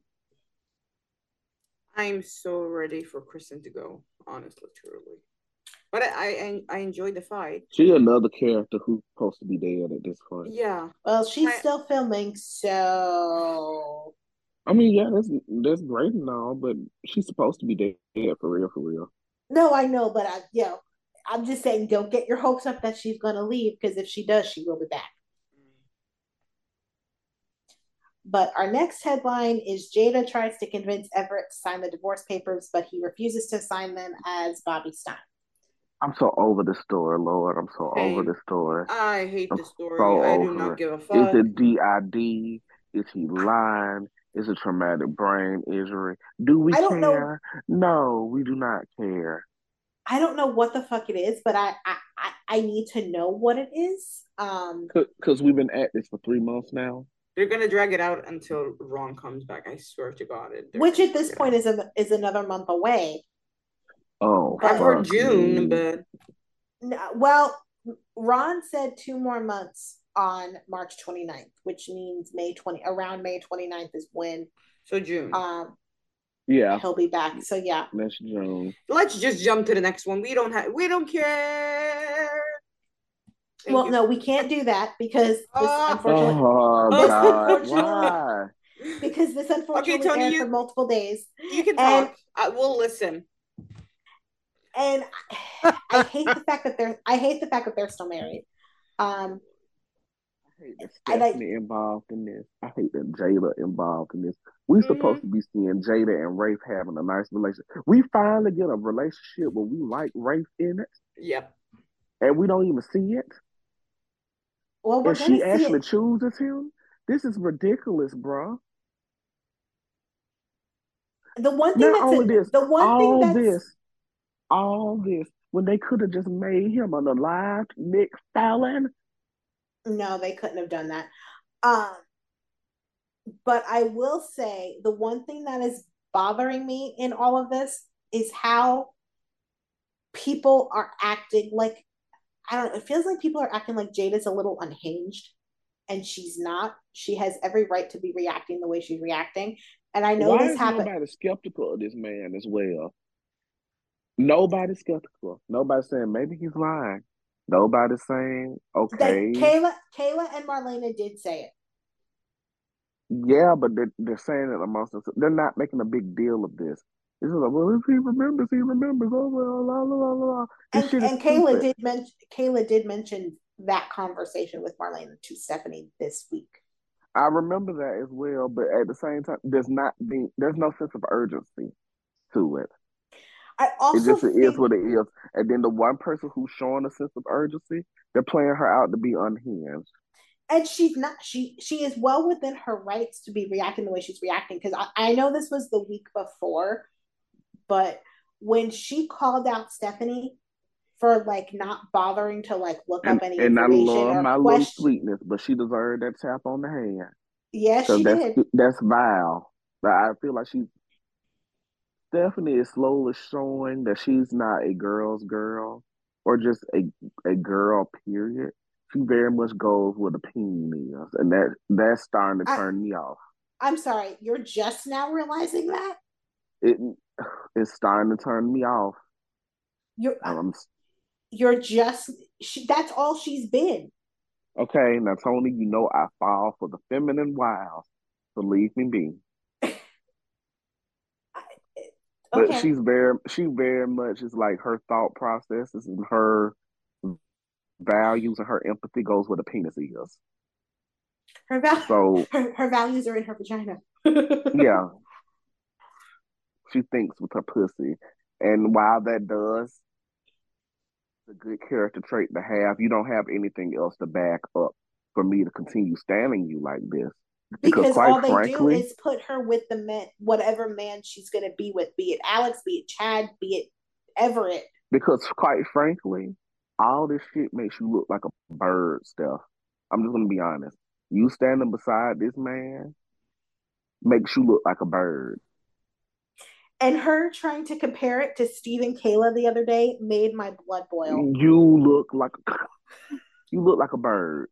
I'm so ready for Kristen to go, honestly, truly. But I, I, I enjoyed the fight. She's another character who's supposed to be dead at this point. Yeah. Well, she's I... still filming, so I mean, yeah, that's that's great and all, but she's supposed to be dead for real, for real. No, I know, but I, you know, I'm just saying, don't get your hopes up that she's going to leave because if she does, she will be back. But our next headline is Jada tries to convince Everett to sign the divorce papers, but he refuses to sign them as Bobby Stein. I'm so over this story, Lord. I'm so over Same. this story. I hate I'm the so story. I do not over give a it. Is fuck. it D I D? Is he lying? Is it traumatic brain injury? Do we I don't know. care? No, we do not care. I don't know what the fuck it is, but I I, I need to know what it is. Um, Because we've been at this for three months now. They're gonna drag it out until Ron comes back. I swear to God, it. which at this point is a, is another month away. Oh, I've heard fuck June, me. but Well, Ron said two more months on March twenty-ninth, which means May twentieth, around May twenty-ninth is when so June. um Yeah, he'll be back. So yeah. that's June. Let's just jump to the next one. We don't have. We don't care. Thank Well, you. no, we can't do that because this Ah. unfortunately Oh this God, unfortunately why? because this unfortunately Okay, Tony, aired you for multiple days. you can And talk. I will listen. and I hate the fact that they're I hate the fact that they're still married. Um I hate that and I Stephanie involved in this. I hate that Jada involved in this. We're Mm-hmm. supposed to be seeing Jada and Rafe having a nice relationship. We finally get a relationship where we like Rafe in it. Yep. And we don't even see it. well, we're And she gonna see actually it. chooses him. This is ridiculous, bro. The one thing Not that's only a, this, the one thing all that's this, all this, when they could have just made him an alive Nick Fallon. no, they couldn't have done that. Um, but I will say the one thing that is bothering me in all of this is how people are acting like I don't know, it feels like people are acting like Jada's a little unhinged and she's not. She has every right to be reacting the way she's reacting. And I know Why this is happened. nobody skeptical of this man as well? Nobody's skeptical. Nobody's saying maybe he's lying. Nobody's saying, They okay, Kayla Kayla and Marlena did say it. yeah, but they're, they're saying it amongst themselves. They're not making a big deal of this. It's just like, well, if he remembers, he remembers. Oh, well, la, la, la, la. This And shit is and Kayla stupid. did mention Kayla did mention that conversation with Marlena to Stephanie this week. I remember that as well, but at the same time, there's not being, there's no sense of urgency to it. I It also just is think what it is. And then the one person who's showing a sense of urgency, they're playing her out to be unhinged. and she's not she she is well within her rights to be reacting the way she's reacting because I, I know this was the week before, but when she called out Stephanie for like not bothering to like look And up any and I information love or my little question. sweetness, but she deserved that tap on the hand Yes, because she that's did. that's vile. But I feel like she's Stephanie is slowly showing that she's not a girl's girl or just a a girl. Period. She very much goes where the peen is, and that that's starting to I, turn me off. I'm sorry, you're just now realizing that It it's starting to turn me off. you're uh, I'm you're just she, that's all she's been. okay. Now, Tony, you know I fall for the feminine wiles. Believe me, be. But Okay, she's very, she very much is like her thought processes and her values and her empathy goes where the penis is. her, val- So her her values are in her vagina. yeah, she thinks with her pussy, and while that does a good character trait to have, you don't have anything else to back up for me to continue standing you like this. Because Because quite all they do frankly, is put her with the men, whatever man she's going to be with, be it Alex, be it Chad, be it Everett. because quite frankly, all this shit makes you look like a bird, Steph. I'm just gonna be honest. You standing beside this man makes you look like a bird. And her trying to compare it to Steve and Kayla the other day made my blood boil. You look like you look like a bird.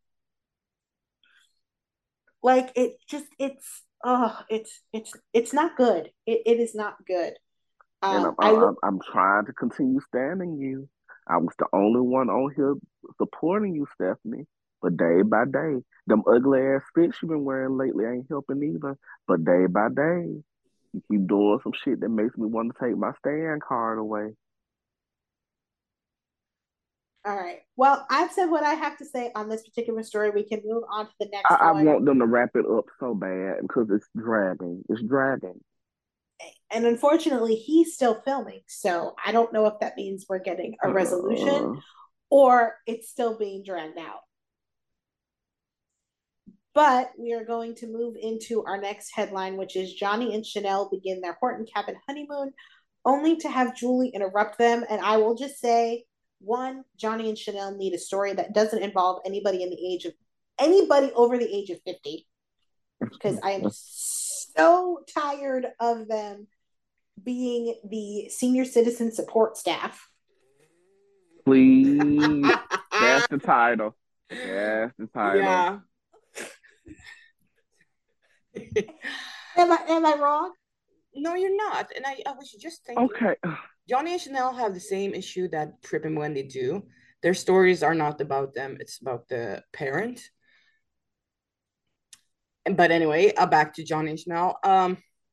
Like it just, it's, oh, it's, it's, it's not good. It, it is not good. And Um, I'm, I I'm will, I'm trying to continue standing you. I was the only one on here supporting you, Stephanie. But day by day, them ugly ass fits you been wearing lately ain't helping either. But day by day, you keep doing some shit that makes me want to take my stand card away. All right. Well, I've said what I have to say on this particular story. We can move on to the I, next I one. want them to wrap it up so bad because it's dragging. It's dragging. And unfortunately, he's still filming. So I don't know if that means we're getting a resolution Uh, or it's still being dragged out. But we are going to move into our next headline, which is Johnny and Chanel begin their Horton Cabin honeymoon, only to have Julie interrupt them. And I will just say, one, Johnny and Chanel need a story that doesn't involve anybody in the age of anybody over the age of fifty, because I am so tired of them being the senior citizen support staff. Please. That's the title. That's the title. Yeah. am I am I wrong? No, you're not. And I, I was just thinking. Okay. Johnny and Chanel have the same issue that Trip and Wendy do. Their stories are not about them. It's about the parent. But anyway, uh, back to Johnny and Chanel. Um,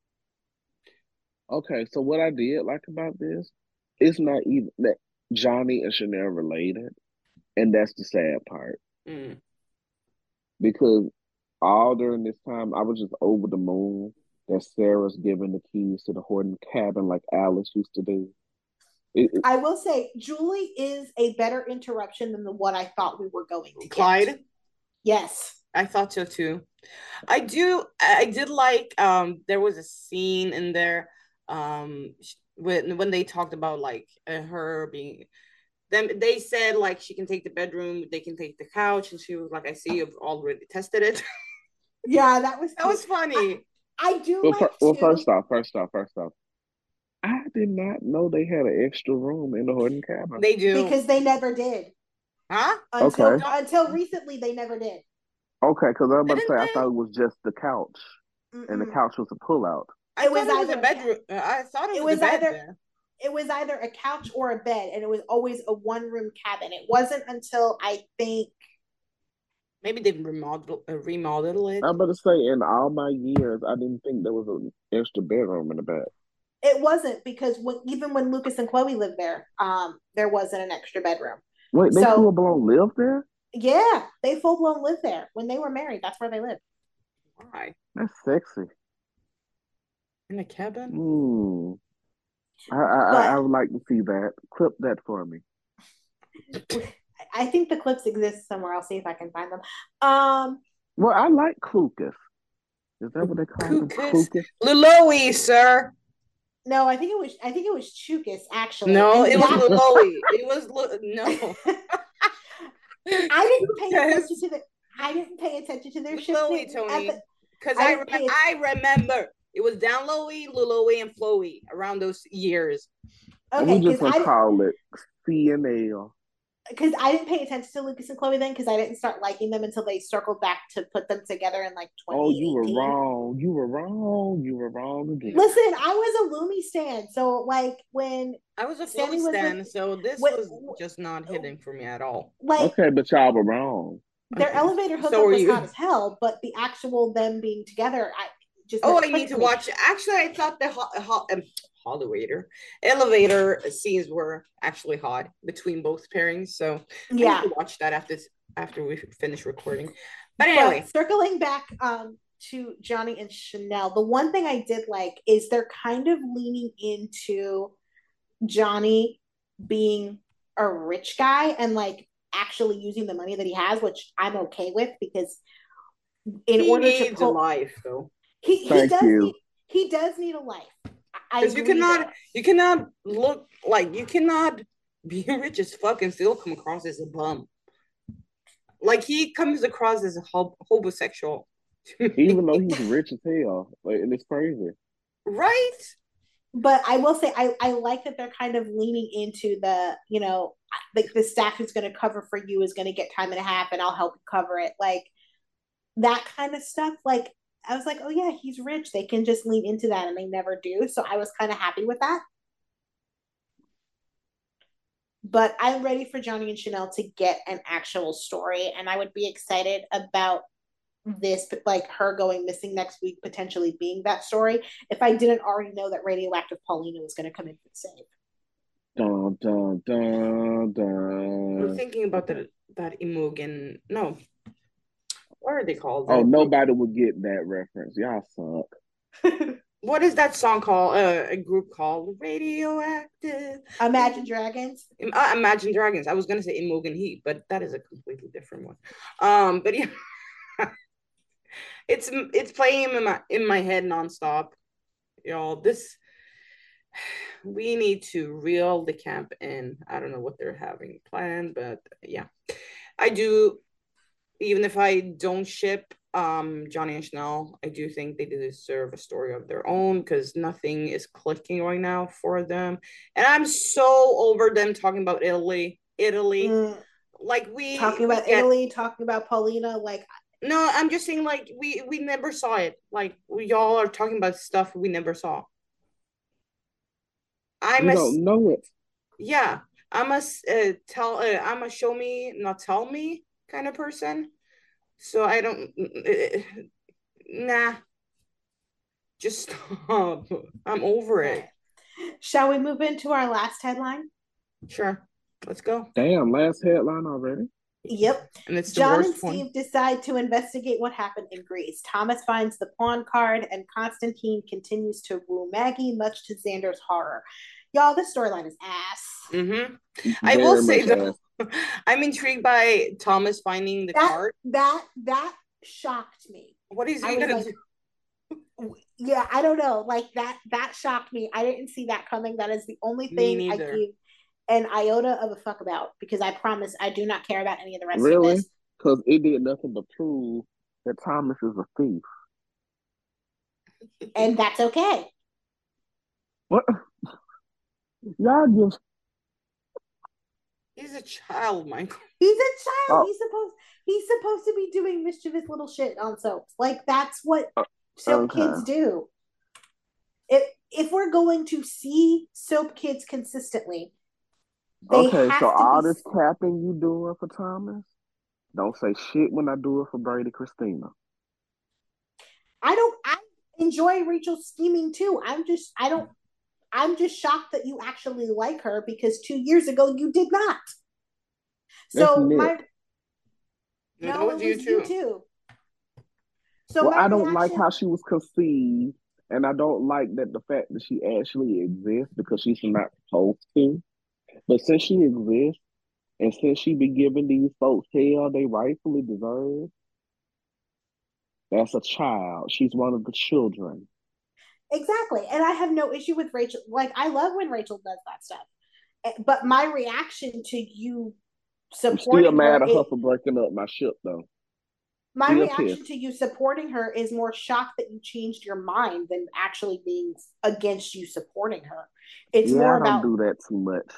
Okay, so what I did like about this, it's not even that Johnny and Chanel related, and that's the sad part. mm. Because all during this time, I was just over the moon that Sarah's giving the keys to the Horton cabin like Alice used to do. It, it, I will say Julie is a better interruption than the what I thought we were going to Clyde? Get. Yes. I thought so too. I do. I did like. Um, there was a scene in there. Um, when when they talked about like uh, her being. Them they said like she can take the bedroom, they can take the couch, and she was like, "I see you've already tested it." Yeah, that was that was funny. I, I do well, like. fir- well, to... first off, first off, first off, I did not know they had an extra room in the Horton cabin. They do because they never did. Huh? Until okay. until recently, they never did. Okay, because I was about to say they? I thought it was just the couch, Mm-mm. and the couch was a pullout. I it was, it was a bedroom. A, I thought it, it was, was a bed either. There. It was either a couch or a bed, and it was always a one-room cabin. It wasn't until I think maybe they remodel uh, remodel it. I'm about to say, in all my years, I didn't think there was an extra bedroom in the back. It wasn't because when, even when Lucas and Chloe lived there, um, there wasn't an extra bedroom. Wait, they so, full blown lived there? Yeah, they full blown lived there when they were married. That's where they lived. Why? That's sexy. In a cabin. Ooh. I, I, but, I would like to see that. Clip that for me. I think the clips exist somewhere. I'll see if I can find them. Um, well, I like Clucas. Is that what they call him? Clucas? Luloe, sir. No, I think it was. I think it was Chukas. Actually, no, and it was Luloe. It was Lu- no. I didn't pay attention to the. I didn't pay attention to their Luloe, Tony. Because I, I, rem- pay- I remember. It was Down Lowy, Luloe, and Floey around those years. Okay, we just gonna call it C N L. Because I didn't pay attention to Lucas and Chloe then, because I didn't start liking them until they circled back to put them together in like twenty eighteen. Oh, you were wrong. You were wrong. You were wrong again. Listen, I was a Lumi stan, so like when I was a Floey stan, like, so this when, was just not hitting for me at all. Like, okay, but y'all were wrong. Their okay. elevator hookup so was you. hot as hell, but the actual them being together, I. Just oh, I need to watch. Actually, I thought the ho- ho- um, elevator elevator scenes were actually hot between both pairings. So yeah, I need to watch that after after we finish recording. But anyway, but circling back um, to Johnny and Chanel, the one thing I did like is they're kind of leaning into Johnny being a rich guy and like actually using the money that he has, which I'm okay with because in he order needs to pull a life though. He, he does need, he does need a life. Because you cannot there. you cannot look like you cannot be rich as fuck and still come across as a bum. Like he comes across as a hob- homosexual. Even though he's rich as hell. Like, and it's crazy. Right? But I will say I, I like that they're kind of leaning into the, you know, like the staff who's gonna cover for you is gonna get time and a half and I'll help you cover it. Like that kind of stuff. Like I was like, oh yeah, he's rich. They can just lean into that, and they never do. So I was kind of happy with that. But I'm ready for Johnny and Chanel to get an actual story, and I would be excited about this, like her going missing next week, potentially being that story. If I didn't already know that Radioactive Paulina was going to come in for the save. Dun, dun, dun, I'm dun. thinking about that that Imogen. No, what are they called? Oh, That group. nobody would get that reference. Y'all suck. What is that song called? Uh, a group called Radioactive. Imagine Dragons. Uh, Imagine Dragons. I was gonna say Imogen Heap, but that is a completely different one. Um, but yeah, it's it's playing in my in my head nonstop. Y'all, this we need to reel the camp in. I don't know what they're having planned, but yeah, I do. Even if I don't ship um Johnny and Chanel, I do think they deserve a story of their own because nothing is clicking right now for them. And I'm so over them talking about Italy. Italy. Mm. Like we talking we about get, Italy, talking about Paulina, like no, I'm just saying like we we never saw it. Like we all are talking about stuff we never saw. I'm You a don't know it. yeah. I'm a uh, tell. Uh, I'm a show me, not tell me kind of person. So I don't. Uh, nah, just stop. I'm over it. Right. Shall we move into our last headline? Sure, let's go. Damn, last headline already. Yep. And it's the John worst and Steve one. decide to investigate what happened in Greece. Thomas finds the pawn card, and Constantine continues to woo Maggie, much to Xander's horror. Y'all, this storyline is ass. Mm-hmm. I will say though, I'm intrigued by Thomas finding the that, card. That that shocked me. What is he gonna like, do? Yeah, I don't know. Like that that shocked me. I didn't see that coming. That is the only thing I give an iota of a fuck about, because I promise I do not care about any of the rest really? of this. Because it did nothing but prove that Thomas is a thief. And that's okay. What? Y'all just He's a child, Michael. He's a child. Oh. He's supposed he's supposed to be doing mischievous little shit on soaps. Like that's what uh, soap okay. kids do. If if we're going to see soap kids consistently, they okay. Have so to all be... this capping you doing for Thomas, don't say shit when I do it for Brady Christina. I don't. I enjoy Rachel scheming too. I'm just. I don't. I'm just shocked that you actually like her, because two years ago you did not. So my no, no, it was, you, too. you too. So well, I don't reaction... like how she was conceived, and I don't like that the fact that she actually exists, because she's not supposed to. But since she exists, and since she be giving these folks hell they rightfully deserve, that's a child. She's one of the children. Exactly. And I have no issue with Rachel. Like, I love when Rachel does that stuff. But my reaction to you supporting I'm still mad at her is, for breaking up my ship, though. My still reaction pissed. to you supporting her is more shocked that you changed your mind than actually being against you supporting her. It's yeah, more I don't about do that too much.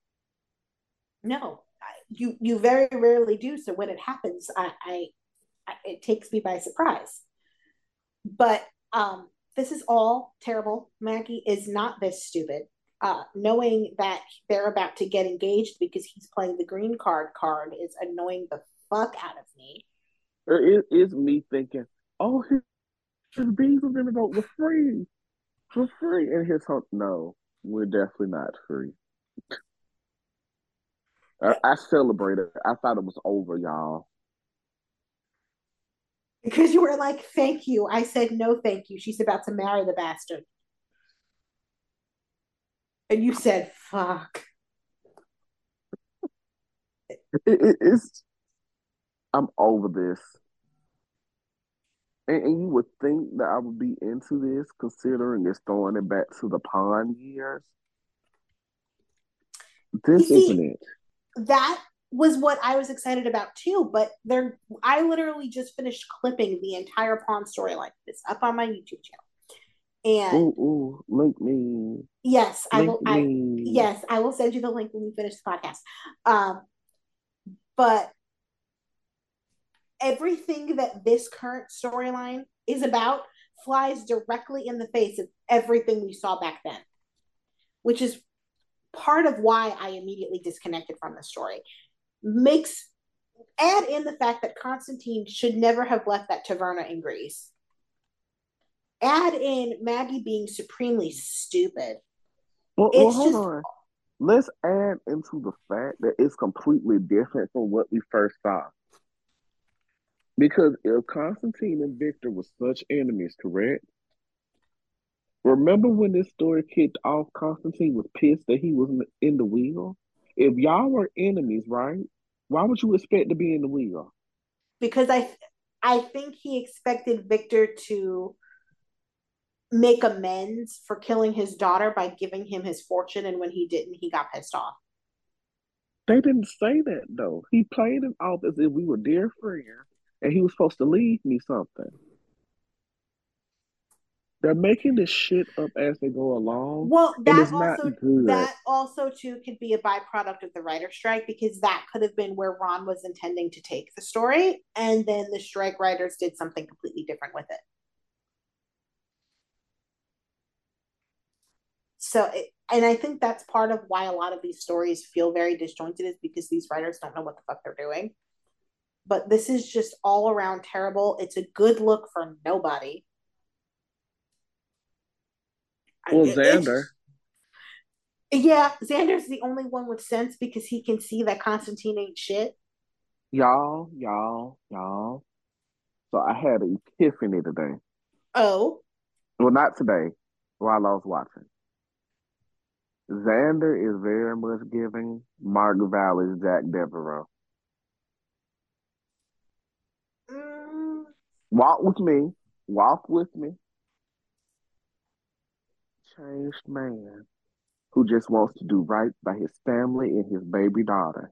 No, you you very rarely do. So when it happens, I, I, I it takes me by surprise. But um. This is all terrible. Maggie is not this stupid. Uh, knowing that they're about to get engaged because he's playing the green card card is annoying the fuck out of me. It is me thinking, oh, his, his bees are going to vote for free. For free. And his home, no, we're definitely not free. I, I celebrated. I thought it was over, y'all. Because you were like, thank you. I said, no, thank you. She's about to marry the bastard. And you said, fuck. It, it, it's, I'm over this. And, and you would think that I would be into this, considering it's throwing it back to the pawn years. This see, isn't it. That was what I was excited about too, but they're I literally just finished clipping the entire pawn storyline. It's up on my YouTube channel. And ooh, ooh, link me. Yes, link I will me. I yes, I will send you the link when we finish the podcast. Um but everything that this current storyline is about flies directly in the face of everything we saw back then. Which is part of why I immediately disconnected from the story. Makes add in the fact that Constantine should never have left that taverna in Greece. Add in Maggie being supremely stupid. Well, well It's hold just on. Let's add into the fact that it's completely different from what we first saw. Because if Constantine and Victor were such enemies, correct? Remember when this story kicked off, Constantine was pissed that he was in the wheel? If y'all were enemies, right? Why would you expect to be in the wheel? because I I think he expected Victor to make amends for killing his daughter by giving him his fortune, and when he didn't, he got pissed off. They didn't say that though. He played it off as if we were dear friends and he was supposed to leave me something. They're making this shit up as they go along, Well, and that it's not also good. that also too could be a byproduct of the writer strike, because that could have been where Ron was intending to take the story, and then the strike writers did something completely different with it. So, it, and I think that's part of why a lot of these stories feel very disjointed, is because these writers don't know what the fuck they're doing. But this is just all around terrible. It's a good look for nobody. Well, It, Xander. it's yeah, Xander's the only one with sense because he can see that Constantine ain't shit. Y'all, y'all, y'all. So I had an epiphany today. Oh. Well, not today, while I was watching. Xander is very much giving Mark Valley's Jack Devereaux. Mm. Walk with me. Walk with me. Changed man who just wants to do right by his family and his baby daughter.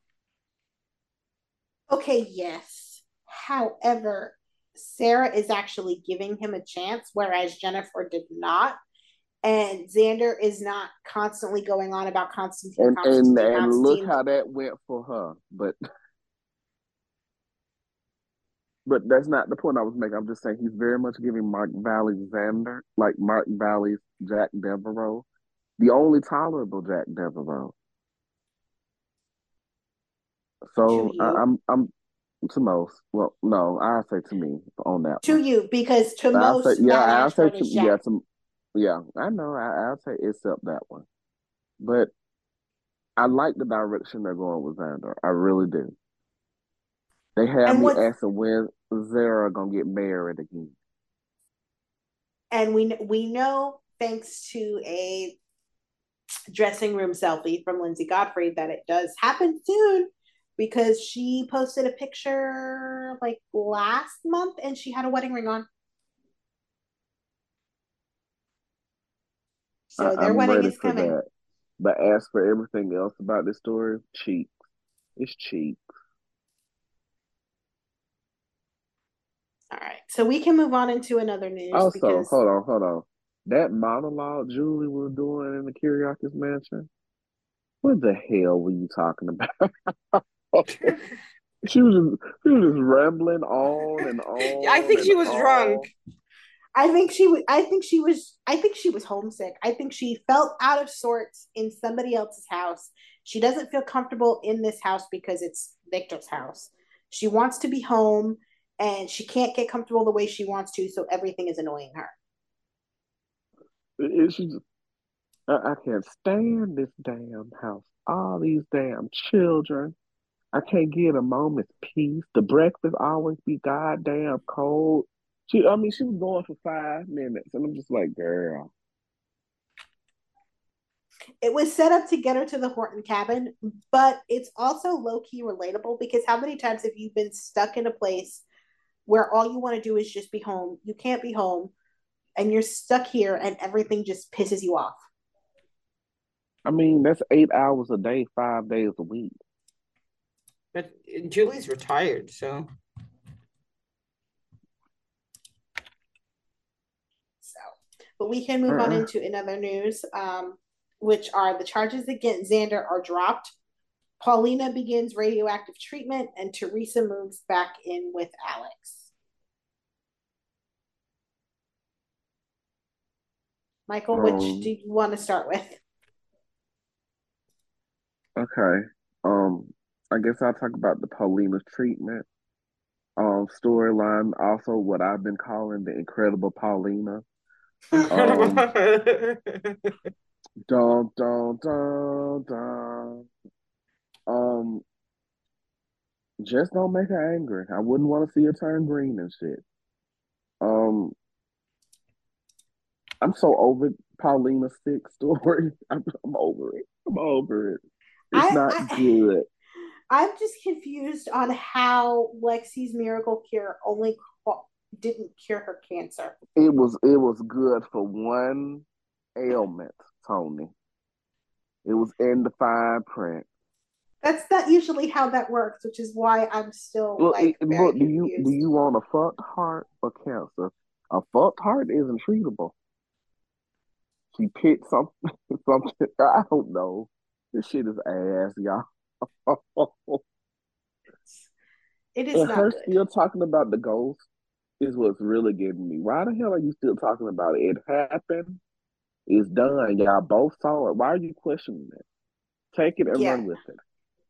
Okay, yes. However, Sarah is actually giving him a chance, whereas Jennifer did not. And Xander is not constantly going on about Constantine, And and Constantine, and look Constantine. how that went for her. But but that's not the point I was making. I'm just saying he's very much giving Mark Valley Xander, like Mark Valley's Jack Devereaux, the only tolerable Jack Devereaux. To So I, you. I'm I'm to most. Well, no, I say to me on that To one. you, because to I'll say most, yeah. Matt I'll say Ashford to is yeah. Jack. To yeah. I know. I, I'll say except that one. But I like the direction they're going with Xander. I really do. They have And me what's asking when Zara gonna get married again. and we we know, thanks to a dressing room selfie from Lindsay Godfrey, that it does happen soon, because she posted a picture like last month and she had a wedding ring on. I, So their I'm wedding ready is for coming. that. But as for everything else about this story, cheap. It's cheap. All right. So we can move on into another news Also, because hold on, hold on. That monologue Julie was doing in the Kiriakis mansion. What the hell were you talking about? she was just she was just rambling on and I on think and she was on. drunk. I think she was I think she was I think she was homesick. I think she felt out of sorts in somebody else's house. She doesn't feel comfortable in this house because it's Victor's house. She wants to be home and she can't get comfortable the way she wants to, so everything is annoying her. It, she just, I, I can't stand this damn house. All these damn children. I can't get a moment's peace. The breakfast always be goddamn cold. She, I mean, she was going for five minutes, and I'm just like, girl. It was set up to get her to the Horton cabin, but it's also low key relatable, because how many times have you been stuck in a place where all you want to do is just be home? You can't be home and you're stuck here and everything just pisses you off. I mean, that's eight hours a day, five days a week. But Julie's retired, so. So, but we can move on Uh-uh. into another news, um, which are the charges against Xander are dropped. Paulina begins radioactive treatment, and Teresa moves back in with Alex. Michael, which Um, do you want to start with? Okay. Um, I guess I'll talk about the Paulina treatment um storyline. Also, what I've been calling the Incredible Paulina. Um, dun dun dun dun. Um, just don't make her angry. I wouldn't want to see her turn green and shit. Um, I'm so over Paulina's sick story. I'm, I'm over it. I'm over it. It's I, not I good. I'm just confused on how Lexi's miracle cure only didn't cure her cancer. It was it was good for one ailment, Tony. It was in the fine print. That's not usually how that works, which is why I'm still Well, like it, very look, do you do confused. you want a fucked heart or cancer? A fucked heart isn't treatable. She picked something, something. I don't know. This shit is ass, y'all. It is And not her good. still talking about the ghost is what's really getting me. Why the hell are you still talking about it? It happened. It's done. Y'all both saw it. Why are you questioning it? Take it and Yeah, run with it.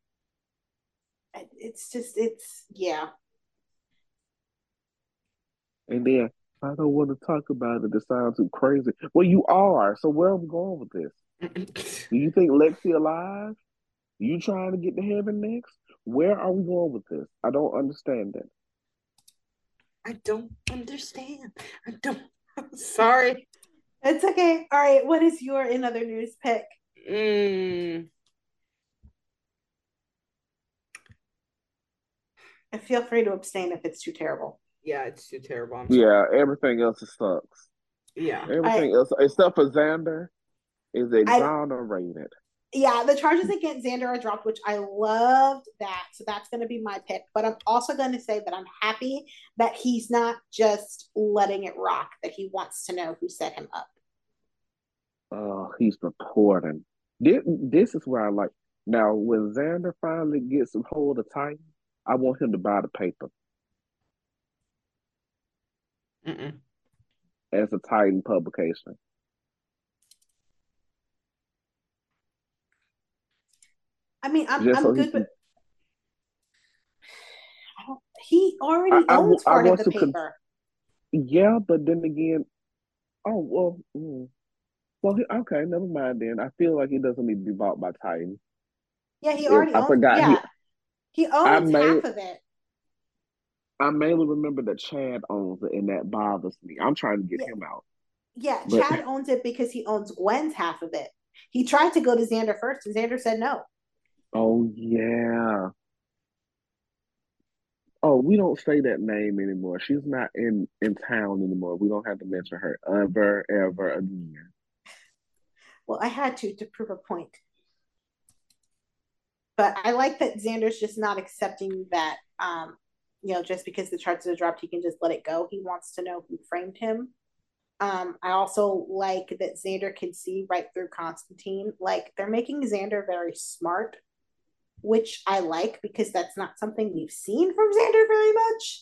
it's just it's yeah. And then I don't want to talk about it. It sounds too crazy. Well, you are. So where are we going with this? Do you think Lexi alive? You trying to get to heaven next? Where are we going with this? I don't understand it. I don't understand. I don't. Sorry. It's okay. All right. What is your another news pick? Mm, And feel free to abstain if it's too terrible. yeah, it's too terrible. I'm sorry. Yeah, everything else sucks. Yeah. All right. Everything else, except for Xander, is I exonerated. yeah, the charges against Xander are dropped, which I loved that. So that's going to be my pick. But I'm also going to say that I'm happy that he's not just letting it rock, that he wants to know who set him up. Oh, he's reporting. This, this is where I like. Now, when Xander finally gets a hold of Titan, I want him to buy the paper Mm-mm. as a Titan publication. I mean, I'm Just I'm so he good, but can. I don't, he I, already I, owns I part of want the to. Con- paper. yeah, but then again, oh, well. Mm, well, he, okay, never mind then. I feel like he doesn't need to be bought by Titan. Yeah, he If already I owns. forgot, he Yeah, he I owns may half of it. I mainly remember that Chad owns it, and that bothers me. I'm trying to get Yeah, him out, yeah. but Chad owns it because he owns Gwen's half of it. He tried to go to Xander first, and Xander said no. oh yeah, oh we don't say that name anymore. She's not in in town anymore. We don't have to mention her ever ever again. Well, I had to to prove a point. But I like that Xander's just not accepting that, um, you know, just because the charges are dropped, he can just let it go. He wants to know who framed him. Um, I also like that Xander can see right through Constantine. Like they're making Xander very smart, which I like because that's not something we've seen from Xander very much.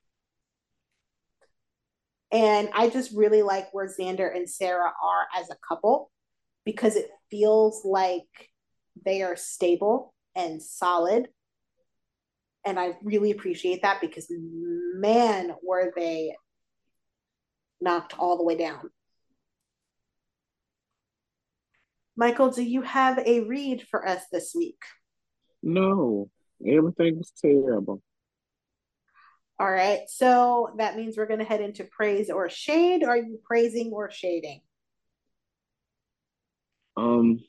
And I just really like where Xander and Sarah are as a couple because it feels like they are stable and solid. And I really appreciate that because, man, were they knocked all the way down. Michael, do you have a read for us this week? No, everything was terrible. All right. So that means we're going to head into praise or shade. Are you praising or shading? Um,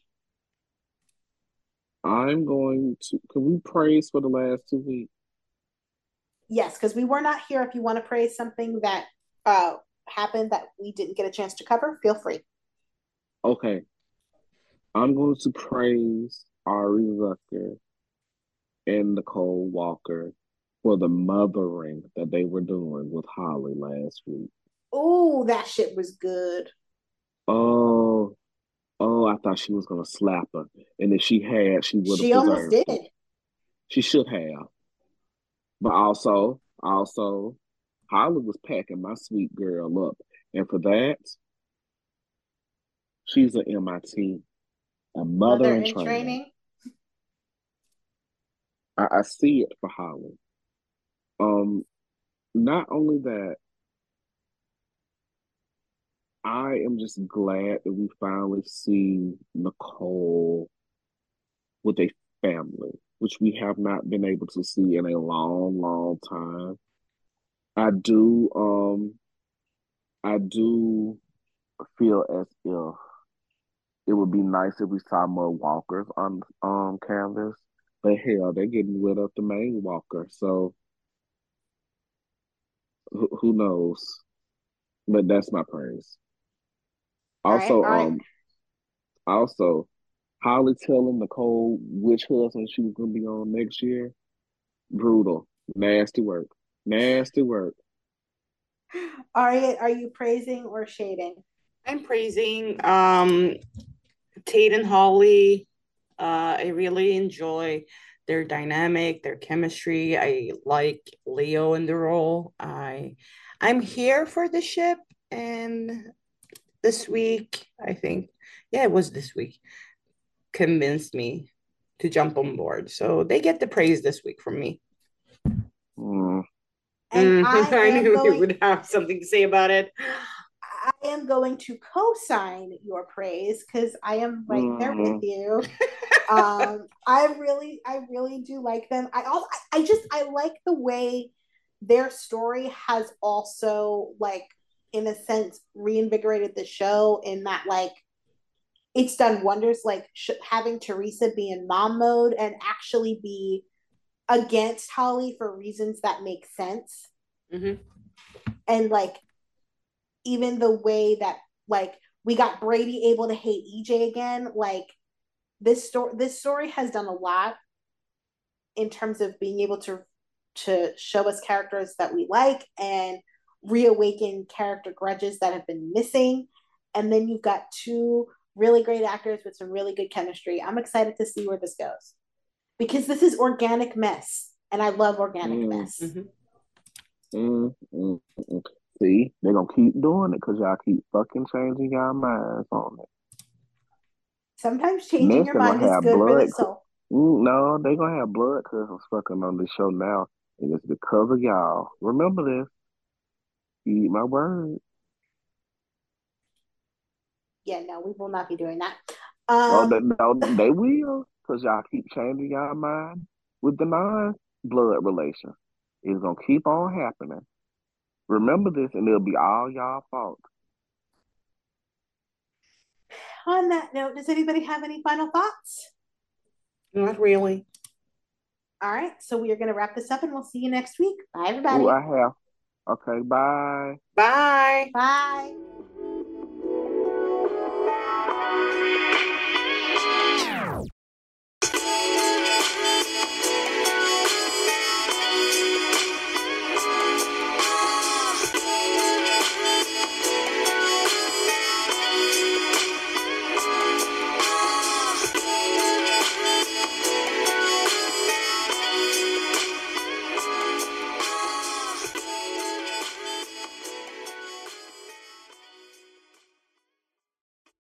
I'm going to. Can we praise for the last two weeks? Yes, because we were not here. If you want to praise something that uh, happened that we didn't get a chance to cover, feel free. Okay, I'm going to praise Ari Zucker and Nicole Walker for the mothering that they were doing with Holly last week. Oh, that shit was good. Oh, oh, I thought she was gonna slap her. And if she had, she would have She almost deserved it. did. She should have. But also, also, Holly was packing my sweet girl up. And for that, she's an M I T, a mother Mother in in training. training. I, I see it for Holly. Um, not only that, I am just glad that we finally see Nicole with a family, which we have not been able to see in a long, long time. I do, um, I do feel as if it would be nice if we saw more walkers on um canvas, but hell, they're getting rid of the main walker, so who, who knows? But that's my praise. All right, Also, all right. um, also Holly telling Nicole which husband she was gonna be on next year. Brutal, nasty work, nasty work. Are are you praising or shading? I'm praising um Tate and Holly. Uh, I really enjoy their dynamic, their chemistry. I like Leo in the role. I I'm here for the ship, and this week, I think, yeah, it was this week, convinced me to jump on board. So they get the praise this week from me. Mm, And Mm, I I am knew you going would have something to say about it. I am going to co-sign your praise because I am right there with mm, you. Um, I really, I really do like them. I also, I, I just, I like the way their story has also, like, in a sense, reinvigorated the show. In that, like, it's done wonders. Like sh- having Teresa be in mom mode and actually be against Holly for reasons that make sense, Mm-hmm. and like even the way that like we got Brady able to hate E J again. Like this story, this story has done a lot in terms of being able to to show us characters that we like and reawaken character grudges that have been missing. And then you've got two really great actors with some really good chemistry. I'm excited to see where this goes because this is organic mess, and I love organic mm, mess. Mm-hmm. mm, mm, mm. See, they're gonna keep doing it because y'all keep fucking changing y'all minds on it. Sometimes changing Next, your they're mind gonna is have good for the blood. soul. Mm, no, they're gonna have blood cousins fucking on this show now, and it's because of y'all. Remember this. Eat my word. Yeah, no, we will not be doing that. Oh, they, Um, no, they will, because y'all keep changing y'all mind with the non-blood relation. It's gonna keep on happening. Remember this, and it'll be all y'all fault. on that note, does anybody have any final thoughts? Not really. All right, so we are going to wrap this up and we'll see you next week. Bye, Ooh, everybody. I have. Okay, bye. Bye. Bye.